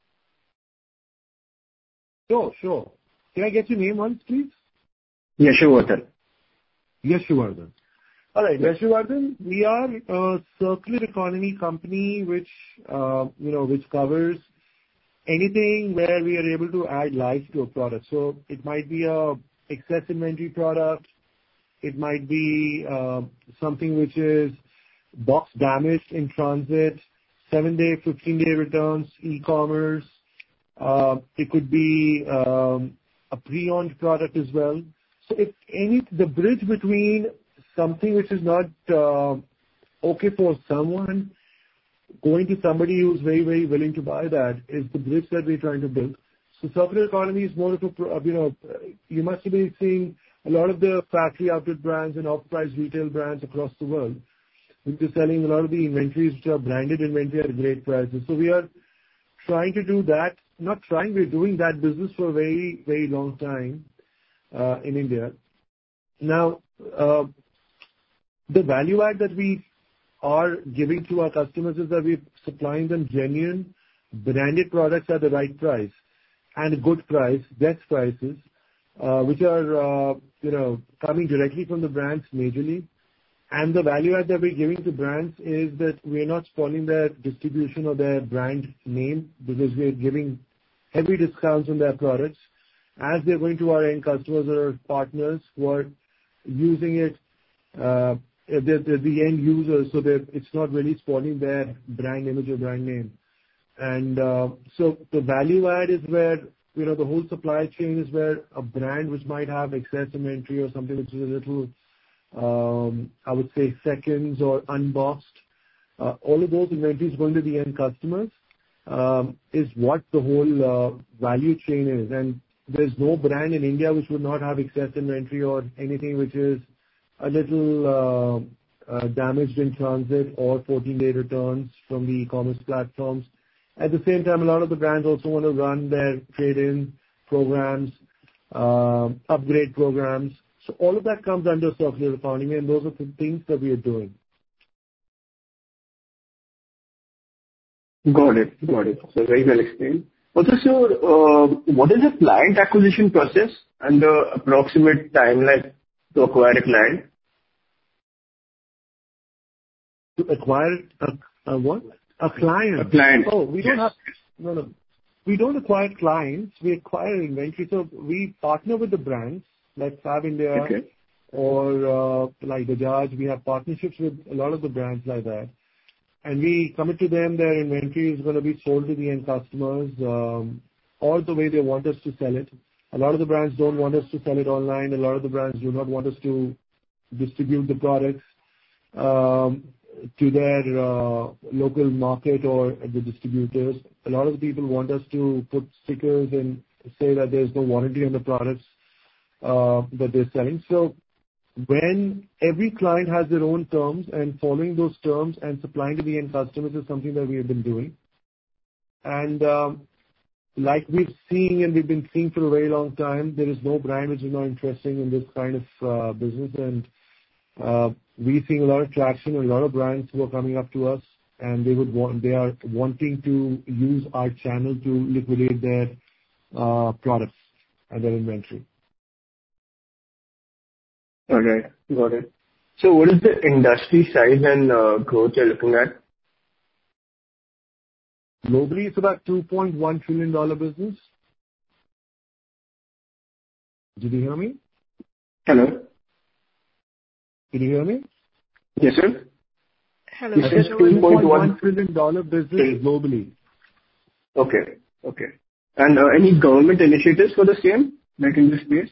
Sure, sure. Can I get your name once, please? Yashovardhan. Yashovardhan. All right, Yashovardhan, we are a circular economy company which, uh, you know, which covers anything where we are able to add life to a product. So it might be a excess inventory product. It might be uh, something which is box damaged in transit, seven-day, fifteen-day returns, e-commerce. Uh, it could be um, a pre-owned product as well. So if any, the bridge between something which is not uh, okay for someone going to somebody who's very, very willing to buy that is the bridge that we're trying to build. So circular economy is more of a, you know, you must have been seeing a lot of the factory outlet brands and off-price retail brands across the world, which are selling a lot of the inventories which are branded inventory at great prices. So we are trying to do that. Not trying, we're doing that business for a very, very long time uh, in India. Now, uh, the value add that we are giving to our customers is that we're supplying them genuine, branded products at the right price and a good price, best prices, uh, which are, uh, you know, coming directly from the brands majorly. And the value add that we're giving to brands is that we're not spoiling their distribution or their brand name because we're giving heavy discounts on their products as they're going to our end customers or partners who are using it, uh, the, the, the end users, so that it's not really spoiling their brand image or brand name. And uh, so the value add is where, you know, the whole supply chain is where a brand which might have excess inventory or something which is a little, um, I would say, seconds or unboxed, uh, all of those inventories going to the end customers. um, is what the whole uh, value chain is. And there's no brand in India which would not have excess inventory or anything which is a little uh, uh, damaged in transit or fourteen-day returns from the e-commerce platforms. At the same time, a lot of the brands also want to run their trade-in programs, uh, upgrade programs. So all of that comes under circular economy, and those are the things that we are doing. Got it. Got it. So very well explained. Also, sir, uh, what is the client acquisition process and the approximate timeline to acquire a client? To acquire a, a what? A client. A client. Oh, we don't Yes. have. No, no. We don't acquire clients. We acquire inventory. So we partner with the brands like Fab India Okay. or uh, like Bajaj. We have partnerships with a lot of the brands like that. And we commit to them their inventory is going to be sold to the end customers um, or the way they want us to sell it. A lot of the brands don't want us to sell it online. A lot of the brands do not want us to distribute the products um, to their uh, local market or the distributors. A lot of the people want us to put stickers and say that there's no warranty on the products uh, that they're selling. So when every client has their own terms and following those terms and supplying to the end customers is something that we have been doing. And um, like we've seen and we've been seeing for a very long time, there is no brand which is not interested in this kind of uh, business. And uh, we're seeing a lot of traction and a lot of brands who are coming up to us and they would want, they are wanting to use our channel to liquidate their uh, products and their inventory. All right. Got it. So what is the industry size and uh, growth you're looking at? Globally, it's about two point one trillion dollars business. Did you hear me? Hello? Did you hear me? Yes, sir. Hello, You Mister said Joel. two point one two point one trillion dollars business globally. Okay. Okay. And uh, any government initiatives for the same, like in this space?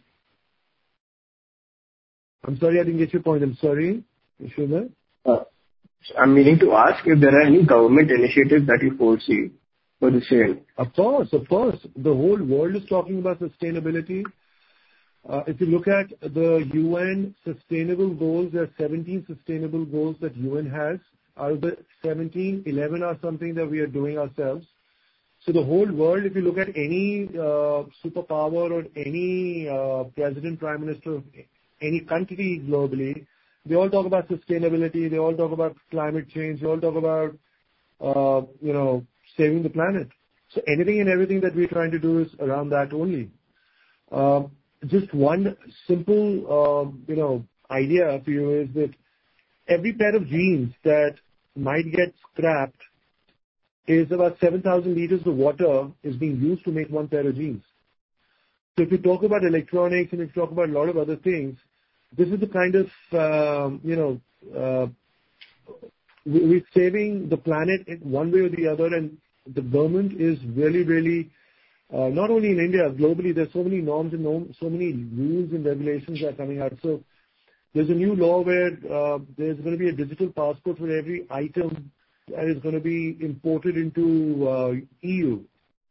I'm sorry, I didn't get your point. I'm sorry. Yashoda? Uh, I'm meaning to ask if there are any government initiatives that you foresee for the same. Of course, of course. The whole world is talking about sustainability. Uh, if you look at the U N sustainable goals, there are seventeen sustainable goals that U N has. Out of the seventeen, eleven are something that we are doing ourselves. So the whole world, if you look at any uh, superpower or any uh, president, prime minister of any country globally, they all talk about sustainability, they all talk about climate change, they all talk about, uh, you know, saving the planet. So anything and everything that we're trying to do is around that only. Uh, just one simple, uh, you know, idea for you is that every pair of jeans that might get scrapped is about seven thousand liters of water is being used to make one pair of jeans. So if you talk about electronics and if you talk about a lot of other things, this is the kind of, um, you know, uh, we're saving the planet in one way or the other, and the government is really, really, uh, not only in India, globally, there's so many norms and norms, so many rules and regulations that are coming out. So there's a new law where uh, there's going to be a digital passport for every item that is going to be imported into uh, E U.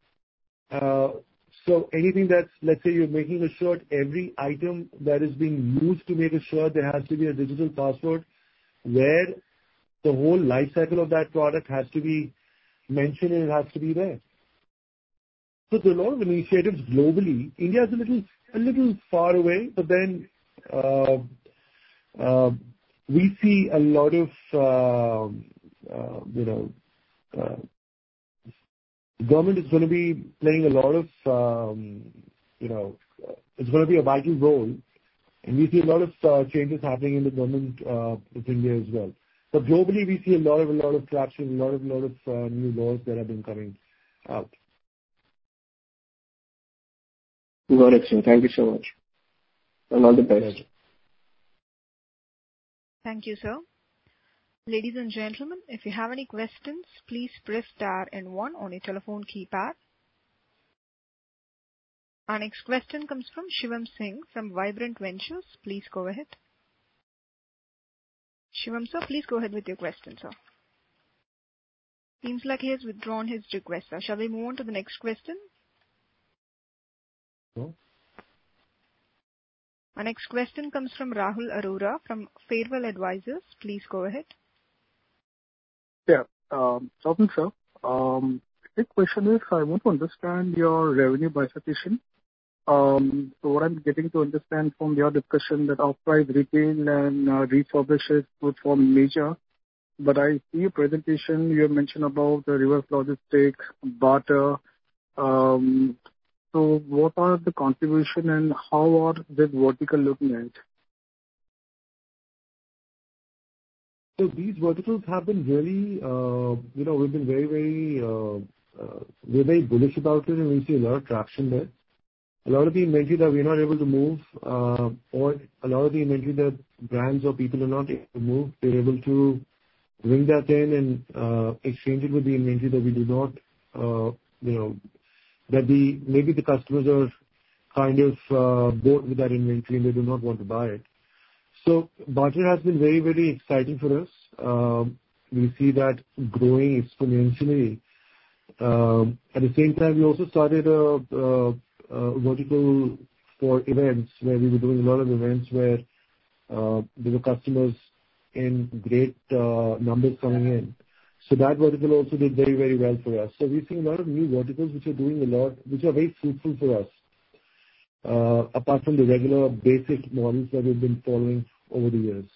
Uh, so anything that's, let's say you're making a shirt, every item that is being used to make a shirt, there has to be a digital passport where the whole life cycle of that product has to be mentioned and it has to be there. So there are a lot of initiatives globally. India is a little, a little far away, but then uh, uh, we see a lot of, uh, uh, you know, uh, the government is going to be playing a lot of, um, you know, uh, it's going to be a vital role. And we see a lot of uh, changes happening in the government uh, of India as well. But globally, we see a lot of, a lot of traction, a lot of, lot of uh, new laws that have been coming out. Got it, sir. Thank you so much. And all the best. Thank you, sir. Ladies and gentlemen, if you have any questions, please press star and one on your telephone keypad. Our next question comes from Shivam Singh from Vibrant Ventures. Please go ahead. Shivam sir, please go ahead with your question, sir. Seems like he has withdrawn his request, sir. Shall we move on to the next question? No. Our next question comes from Rahul Arora from Fairwell Advisors. Please go ahead. Yeah. Um, Sorry, sir. Um, the question is, I want to understand your revenue bifurcation. Um, so what I'm getting to understand from your discussion that off-price retail and uh, refurbishes would form major. But I see your presentation, you have mentioned about the reverse logistics, barter. Um, so what are the contribution and how are this vertical looking at? So these verticals have been really, uh, you know, we've been very, very, uh, uh, we're very bullish about it, and we see a lot of traction there. A lot of the inventory that we're not able to move, uh, or a lot of the inventory that brands or people are not able to move, they're able to bring that in and uh, exchange it with the inventory that we do not, uh, you know, that the maybe the customers are kind of uh, bored with that inventory and they do not want to buy it. So barter has been very, very exciting for us. Um, we see that growing exponentially. Um, at the same time, we also started a, a, a vertical for events where we were doing a lot of events where uh, there were customers in great uh, numbers coming in. So that vertical also did very, very well for us. So we've seen a lot of new verticals which are doing a lot, which are very fruitful for us, uh, apart from the regular basic models that we've been following over the years.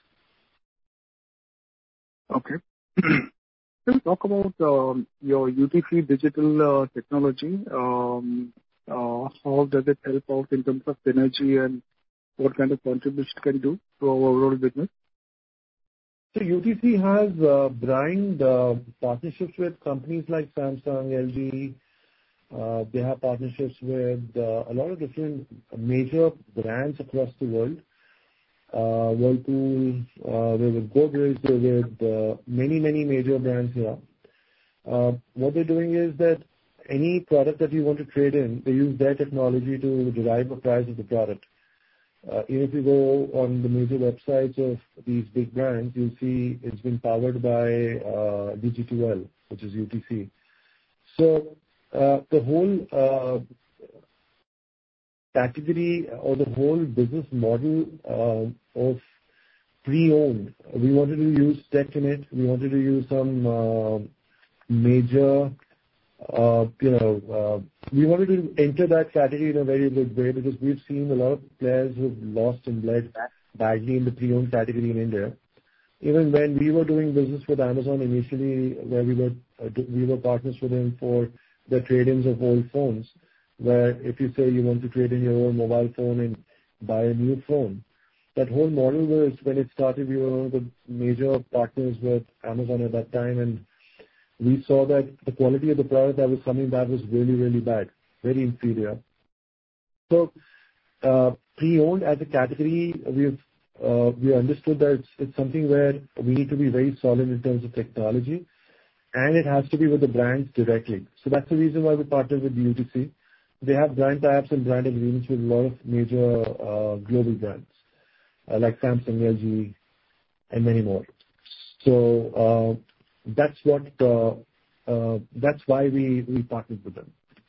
Okay. Let's talk about um, your U T C digital uh, technology. Um, uh, how does it help out in terms of synergy and what kind of contribution it can do to our overall business? So U T C has uh, brand uh, partnerships with companies like Samsung, L G. Uh, they have partnerships with uh, a lot of different major brands across the world. Uh, Whirlpool, uh, they're with Godrej, they're with uh, many, many major brands here. Uh, what they're doing is that any product that you want to trade in, they use their technology to derive a price of the product. Uh, even if you go on the major websites of these big brands, you'll see it's been powered by uh, D G two L, which is U T C. So uh, the whole uh, category or the whole business model uh, of pre-owned, we wanted to use tech in it. We wanted to use some uh, major Uh, you know, uh, we wanted to enter that category in a very good way because we've seen a lot of players who've lost and bled badly in the pre-owned category in India. Even when we were doing business with Amazon initially, where we were uh, we were partners with them for the trade-ins of old phones, where if you say you want to trade in your own mobile phone and buy a new phone, that whole model was, when it started, we were one of the major partners with Amazon at that time, and we saw that the quality of the product that was coming back was really, really bad, very inferior. So uh, pre-owned as a category, we've uh, we understood that it's, it's something where we need to be very solid in terms of technology, and it has to be with the brands directly. So that's the reason why we partnered with U T C. They have brand tie-ups and brand agreements with a lot of major uh, global brands uh, like Samsung, L G, and many more. So uh, That's what. Uh, uh, that's why we, we partnered with them.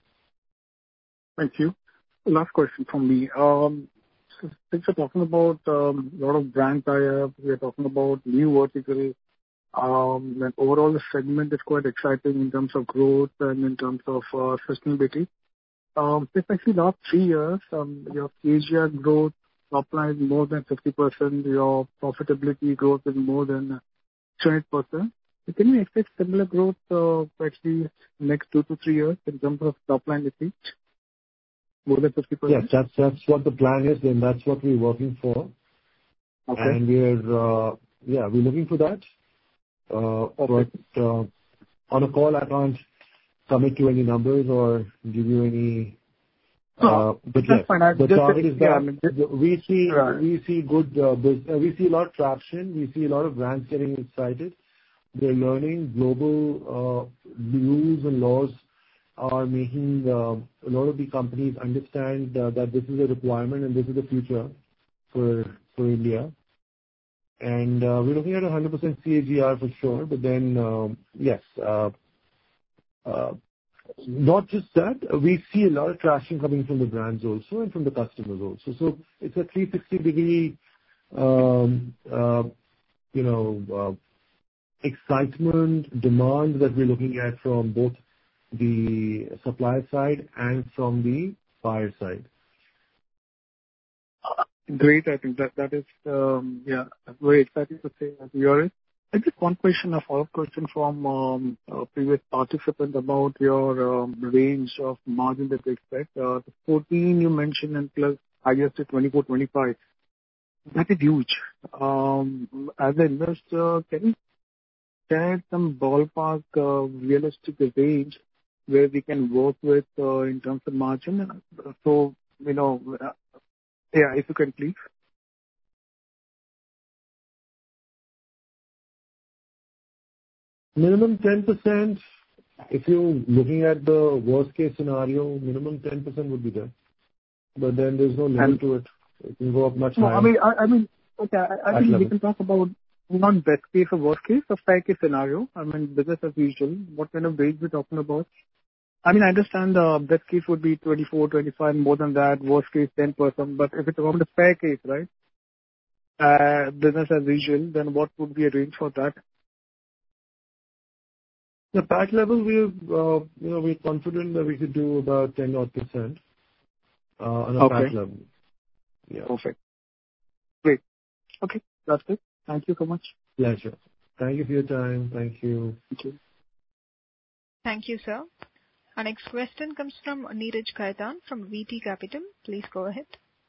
Thank you. Last question from me. Um, so since you're talking about um, a lot of brand tie-up, we're talking about new vertical, um, and overall the segment is quite exciting in terms of growth and in terms of uh, sustainability. Um, especially last three years, um, your C A G R growth top line is more than fifty percent. Your profitability growth is more than twenty percent. So can we expect similar growth uh, for at least next two to three years in terms of top line at least? More than fifty percent? Yes, that's, that's what the plan is, and that's what we're working for. Okay. And we're, uh, yeah, we're looking for that. Uh, okay. But uh, on a call, I can't commit to any numbers or give you any. No, uh, but yes, fine. I the just, target is yeah, that I mean, just, we see right. we see good uh, business. Uh, we see a lot of traction. We see a lot of brands getting excited. They're learning global uh, rules and laws are making uh, a lot of the companies understand uh, that this is a requirement and this is the future for for India. And uh, we're looking at one hundred percent C A G R for sure. But then, um, yes, uh, Uh, Not just that, we see a lot of traction coming from the brands also and from the customers also. So it's a three sixty degree, um, uh, you know, uh, excitement, demand that we're looking at from both the supplier side and from the buyer side. Great. I think that that is, um, yeah, very exciting to say at your end. I just one question, a follow-up question from um, a previous participant about your um, range of margin that you expect. Uh, The fourteen you mentioned and plus highest to twenty-four, twenty-five. That is huge. Um, As an investor, can you share some ballpark uh, realistic range where we can work with uh, in terms of margin? So, you know, uh, yeah, if you can please. Minimum ten percent. If you're looking at the worst case scenario, minimum ten percent would be there. But then there's no limit And- to it. It can go up much No, higher. I mean, I I mean, okay, I I At think we level. can talk about not best case or worst case, a fair case scenario. I mean, business as usual. What kind of range we're talking about? I mean, I understand the best case would be twenty-four, twenty-five, more than that, worst case ten percent. But if it's about the fair case, right, uh, business as usual, then what would be a range for that? The PAT level, we're, uh, you know, we're confident that we could do about ten odd percent uh, on a Okay. PAT level. Yeah. Perfect. Great. Okay, that's it. Thank you so much. Pleasure. Thank you for your time. Thank you. Thank you. Thank you, sir. Our next question comes from Neeraj Khaitan from V T Capital. Please go ahead.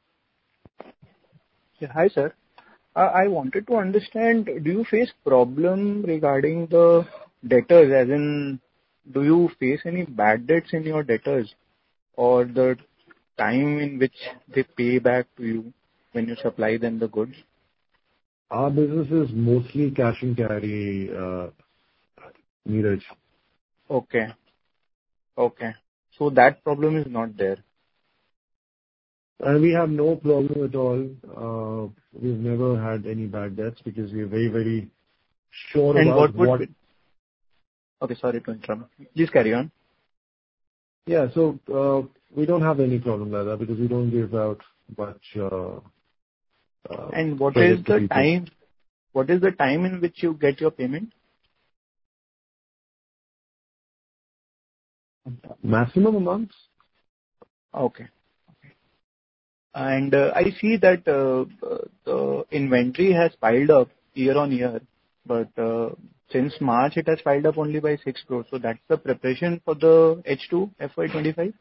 Yeah, hi, sir. Uh, I wanted to understand, do you face problem regarding the debtors, as in, do you face any bad debts in your debtors or the time in which they pay back to you when you supply them the goods? Our business is mostly cash and carry, uh, Neeraj. Okay. Okay. So that problem is not there. And we have no problem at all. Uh, We've never had any bad debts because we're very, very sure And about what would what. be... Okay, sorry to interrupt. Please carry on. Yeah. So, uh, we don't have any problem like that because we don't give out much. uh, uh, And what credit is to the people. time, what is the time in which you get your payment? Maximum amounts? Okay. And uh, I see that uh, the inventory has piled up year-on-year, but uh, since March, it has piled up only by six crores. So that's the preparation for the H two F Y twenty-five?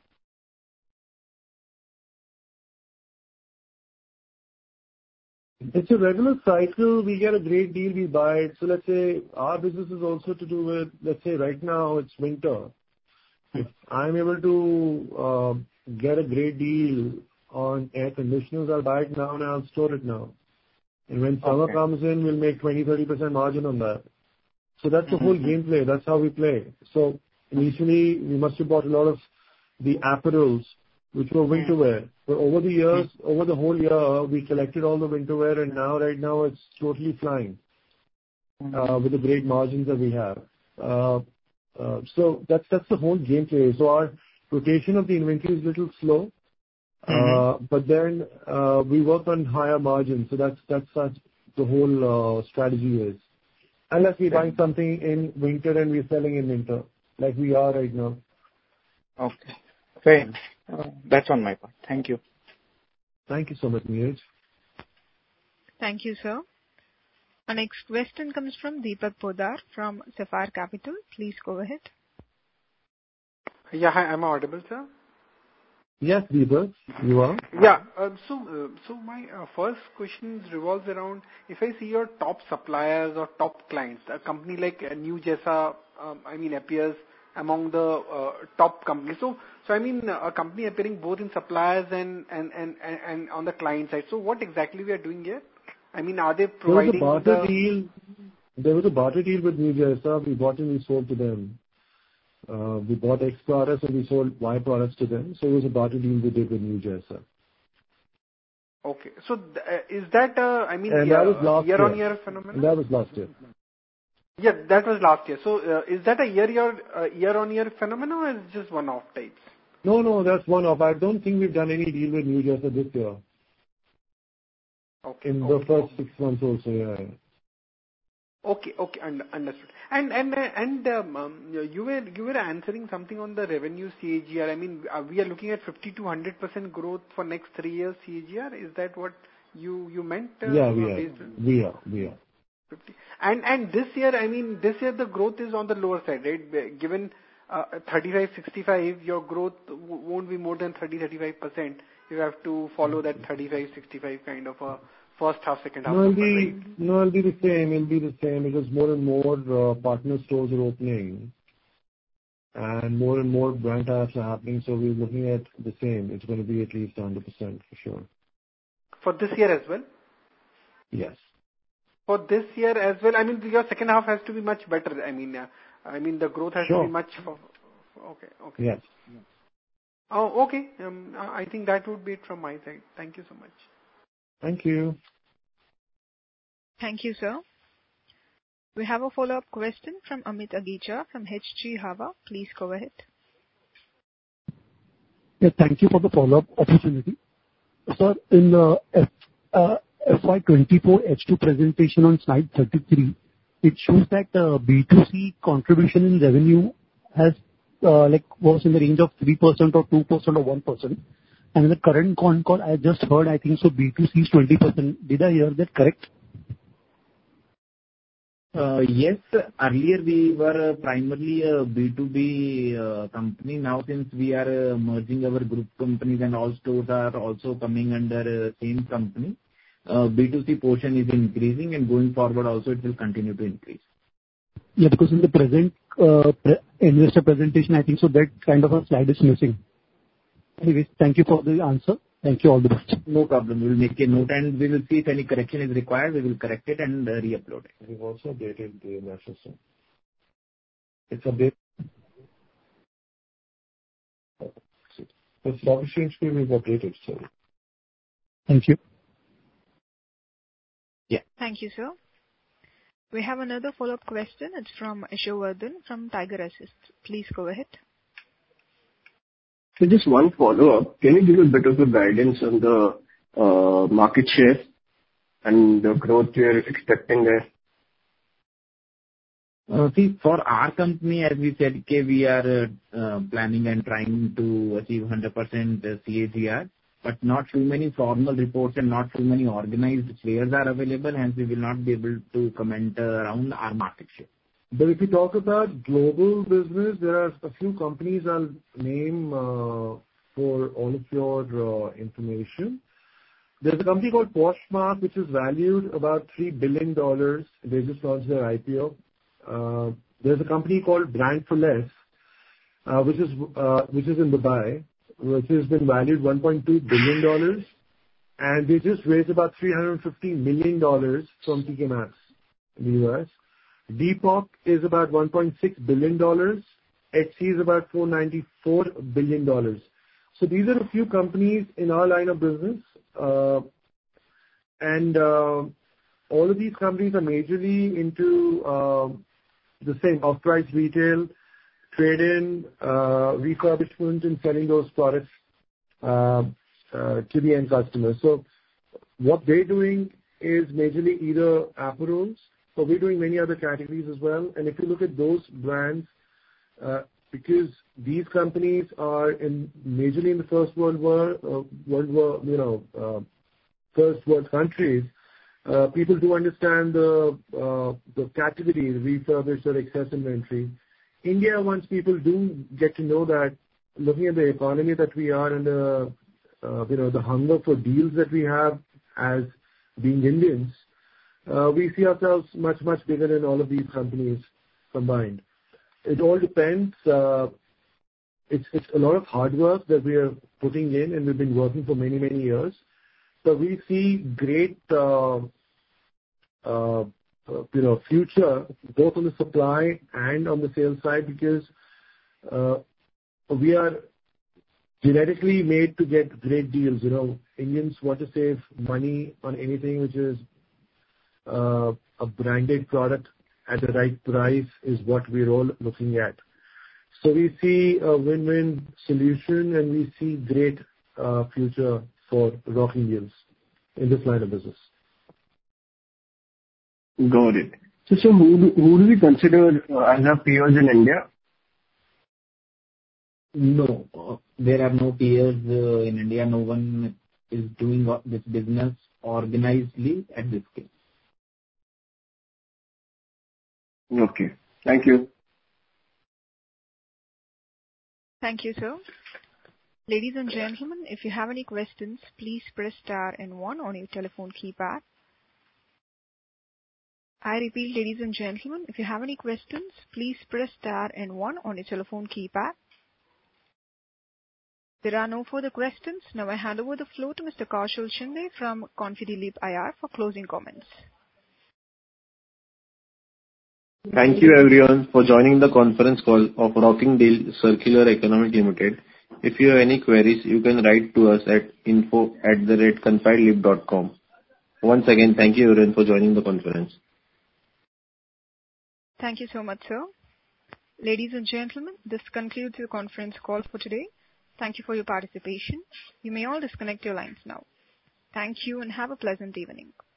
It's a regular cycle. We get a great deal, we buy it. So let's say our business is also to do with, let's say right now it's winter. If I'm able to uh, get a great deal on air conditioners, I'll buy it now and I'll store it now. And when summer Okay. comes in, we'll make twenty, thirty percent margin on that. So that's the whole Mhm. gameplay. That's how we play. So initially, we must have bought a lot of the apparels, which were winter wear. But over the years, over the whole year, we collected all the winter wear, and now, right now, it's totally flying uh, with the great margins that we have. Uh, uh, So that's that's the whole gameplay. So our rotation of the inventory is a little slow, uh, but then uh, we work on higher margins. So that's that's that's the whole uh, strategy is. Unless we're buying something in winter and we're selling in winter, like we are right now. Okay. Fair enough. Uh, That's on my part. Thank you. Thank you so much, Neeraj. Thank you, sir. Our next question comes from Deepak Podar from Sapphire Capital. Please go ahead. Yeah, hi, am I audible, sir? Yes, Deepak, you are. Yeah. uh, So, uh, so my uh, first question revolves around if I see your top suppliers or top clients, a company like uh, New Jesa, um, I mean, appears among the uh, top companies. So, so I mean, uh, a company appearing both in suppliers and and and and and on the client side. So, what exactly we are doing here? I mean, are they There was a providing barter the... deal. There was a barter deal with New Jesa. We bought and we sold to them. Uh, we bought X products and we sold Y products to them. So it was a barter deal we did with New Jesa. Okay. So, th- uh, is that, uh, I mean, And yeah, that was last year. year-on-year phenomenon? And that was last year. Yeah, that was last year. So uh, is that a year-year, uh, year-on-year phenomenon, or is it just one-off types? No, no, that's one-off. I don't think we've done any deal with New Jersey this year. Okay. In okay. the first six months also, yeah. Okay, okay, und- understood. And and uh, and um, um, you were you were answering something on the revenue C A G R. I mean, uh, we are looking at fifty to one hundred percent growth for next three years C A G R. Is that what you you meant? Uh, Yeah, we are. based on We are. We are. fifty. And and this year, I mean, this year the growth is on the lower side, right? Given uh, thirty-five sixty-five, your growth w- won't be more than thirty thirty-five percent. You have to follow that thirty-five sixty-five kind of a first half, second half No, it'll number, be, right? no, it'll be the same. It'll be the same because more and more uh, partner stores are opening and more and more brand ties are happening. So we're looking at the same. It's going to be at least one hundred percent for sure. For this year as well? Yes. For this year as well, I mean, your second half has to be much better. I mean, uh, I mean, the growth has Sure. to be much. For, okay, okay. Yes. Oh, okay. Um, I think that would be it from my side. Thank you so much. Thank you. Thank you, sir. We have a follow-up question from Amit Agicha from H G Hava. Please go ahead. Yeah, thank you for the follow-up opportunity. Sir, in the F, uh, F Y twenty-four H two presentation on slide thirty-three, it shows that uh, B two C contribution in revenue has uh, like was in the range of three percent or two percent or one percent. And in the current con call, I just heard, I think so, B two C is twenty percent. Did I hear that correct? Uh, Yes. Earlier we were uh, primarily a B two B uh, company. Now since we are uh, merging our group companies and all stores are also coming under uh, same company, uh, B two C portion is increasing, and going forward also it will continue to increase. Yeah, because in the present uh, pre- investor presentation, I think so that kind of a slide is missing. Anyways, thank you for the answer. Thank you. All the best. No problem. We will make a note, and we will see if any correction is required. We will correct it and uh, re-upload it. We've also updated the national system. It's updated. The stock exchange fee we've updated, so. Thank you. Yeah. Thank you, sir. We have another follow-up question. It's from Yashovardhan from Tiger Assist. Please go ahead. So just one follow-up. Can you give a bit of a guidance on the uh, market share and the growth you're expecting there? Uh, See, for our company, as we said, okay, we are uh, uh, planning and trying to achieve one hundred percent C A G R, but not too many formal reports and not too many organized players are available, hence we will not be able to comment uh, around our market share. But if you talk about global business, there are a few companies I'll name uh, for all of your uh, information. There's a company called Poshmark, which is valued about three billion dollars. They just launched their I P O. Uh, there's a company called Brand for Less, uh, which is uh, which is in Dubai, which has been valued one point two billion dollars, and they just raised about three hundred fifty million dollars from T K Maxx in the U S. Depop is about one point six billion dollars. Etsy is about four hundred ninety-four billion dollars. So these are a few companies in our line of business. Uh, and uh, all of these companies are majorly into uh, the same off-price retail, trade-in, uh, refurbishment, and selling those products uh, uh, to the end customer. So what they're doing is majorly either apparels, but we're doing many other categories as well. And if you look at those brands, uh, because these companies are in majorly in the first world war, uh, world war, you know, uh, first world countries, uh, people do understand the uh, the category, refurbished or excess inventory. India, once people do get to know that, looking at the economy that we are and the uh, you know the hunger for deals that we have as being Indians, uh, we see ourselves much much bigger than all of these companies combined. It all depends. Uh, it's it's a lot of hard work that we are putting in, and we've been working for many many years. So we see great uh, uh, you know future both on the supply and on the sales side, because uh, we are genetically made to get great deals. You know, Indians want to save money on anything which is uh, a branded product at the right price is what we're all looking at. So we see a win-win solution, and we see great uh, future for Rocking Deals in this line of business. Got it. So, so who do, who do we consider uh, as our peers in India? No, uh, there are no peers uh, in India. No one is doing uh, this business organizedly at this scale. Okay. Thank you. Thank you, sir. Ladies and gentlemen, if you have any questions, please press star and one on your telephone keypad. I repeat, ladies and gentlemen, if you have any questions, please press star and one on your telephone keypad. There are no further questions. Now I hand over the floor to Mister Kaushal Shinde from Confideleap I R for closing comments. Thank you everyone for joining the conference call of Rocking Deal Circular Economic Limited. If you have any queries, you can write to us at info at the rate confideleap dot com. Once again, thank you everyone for joining the conference. Thank you so much, sir. Ladies and gentlemen, this concludes the conference call for today. Thank you for your participation. You may all disconnect your lines now. Thank you and have a pleasant evening.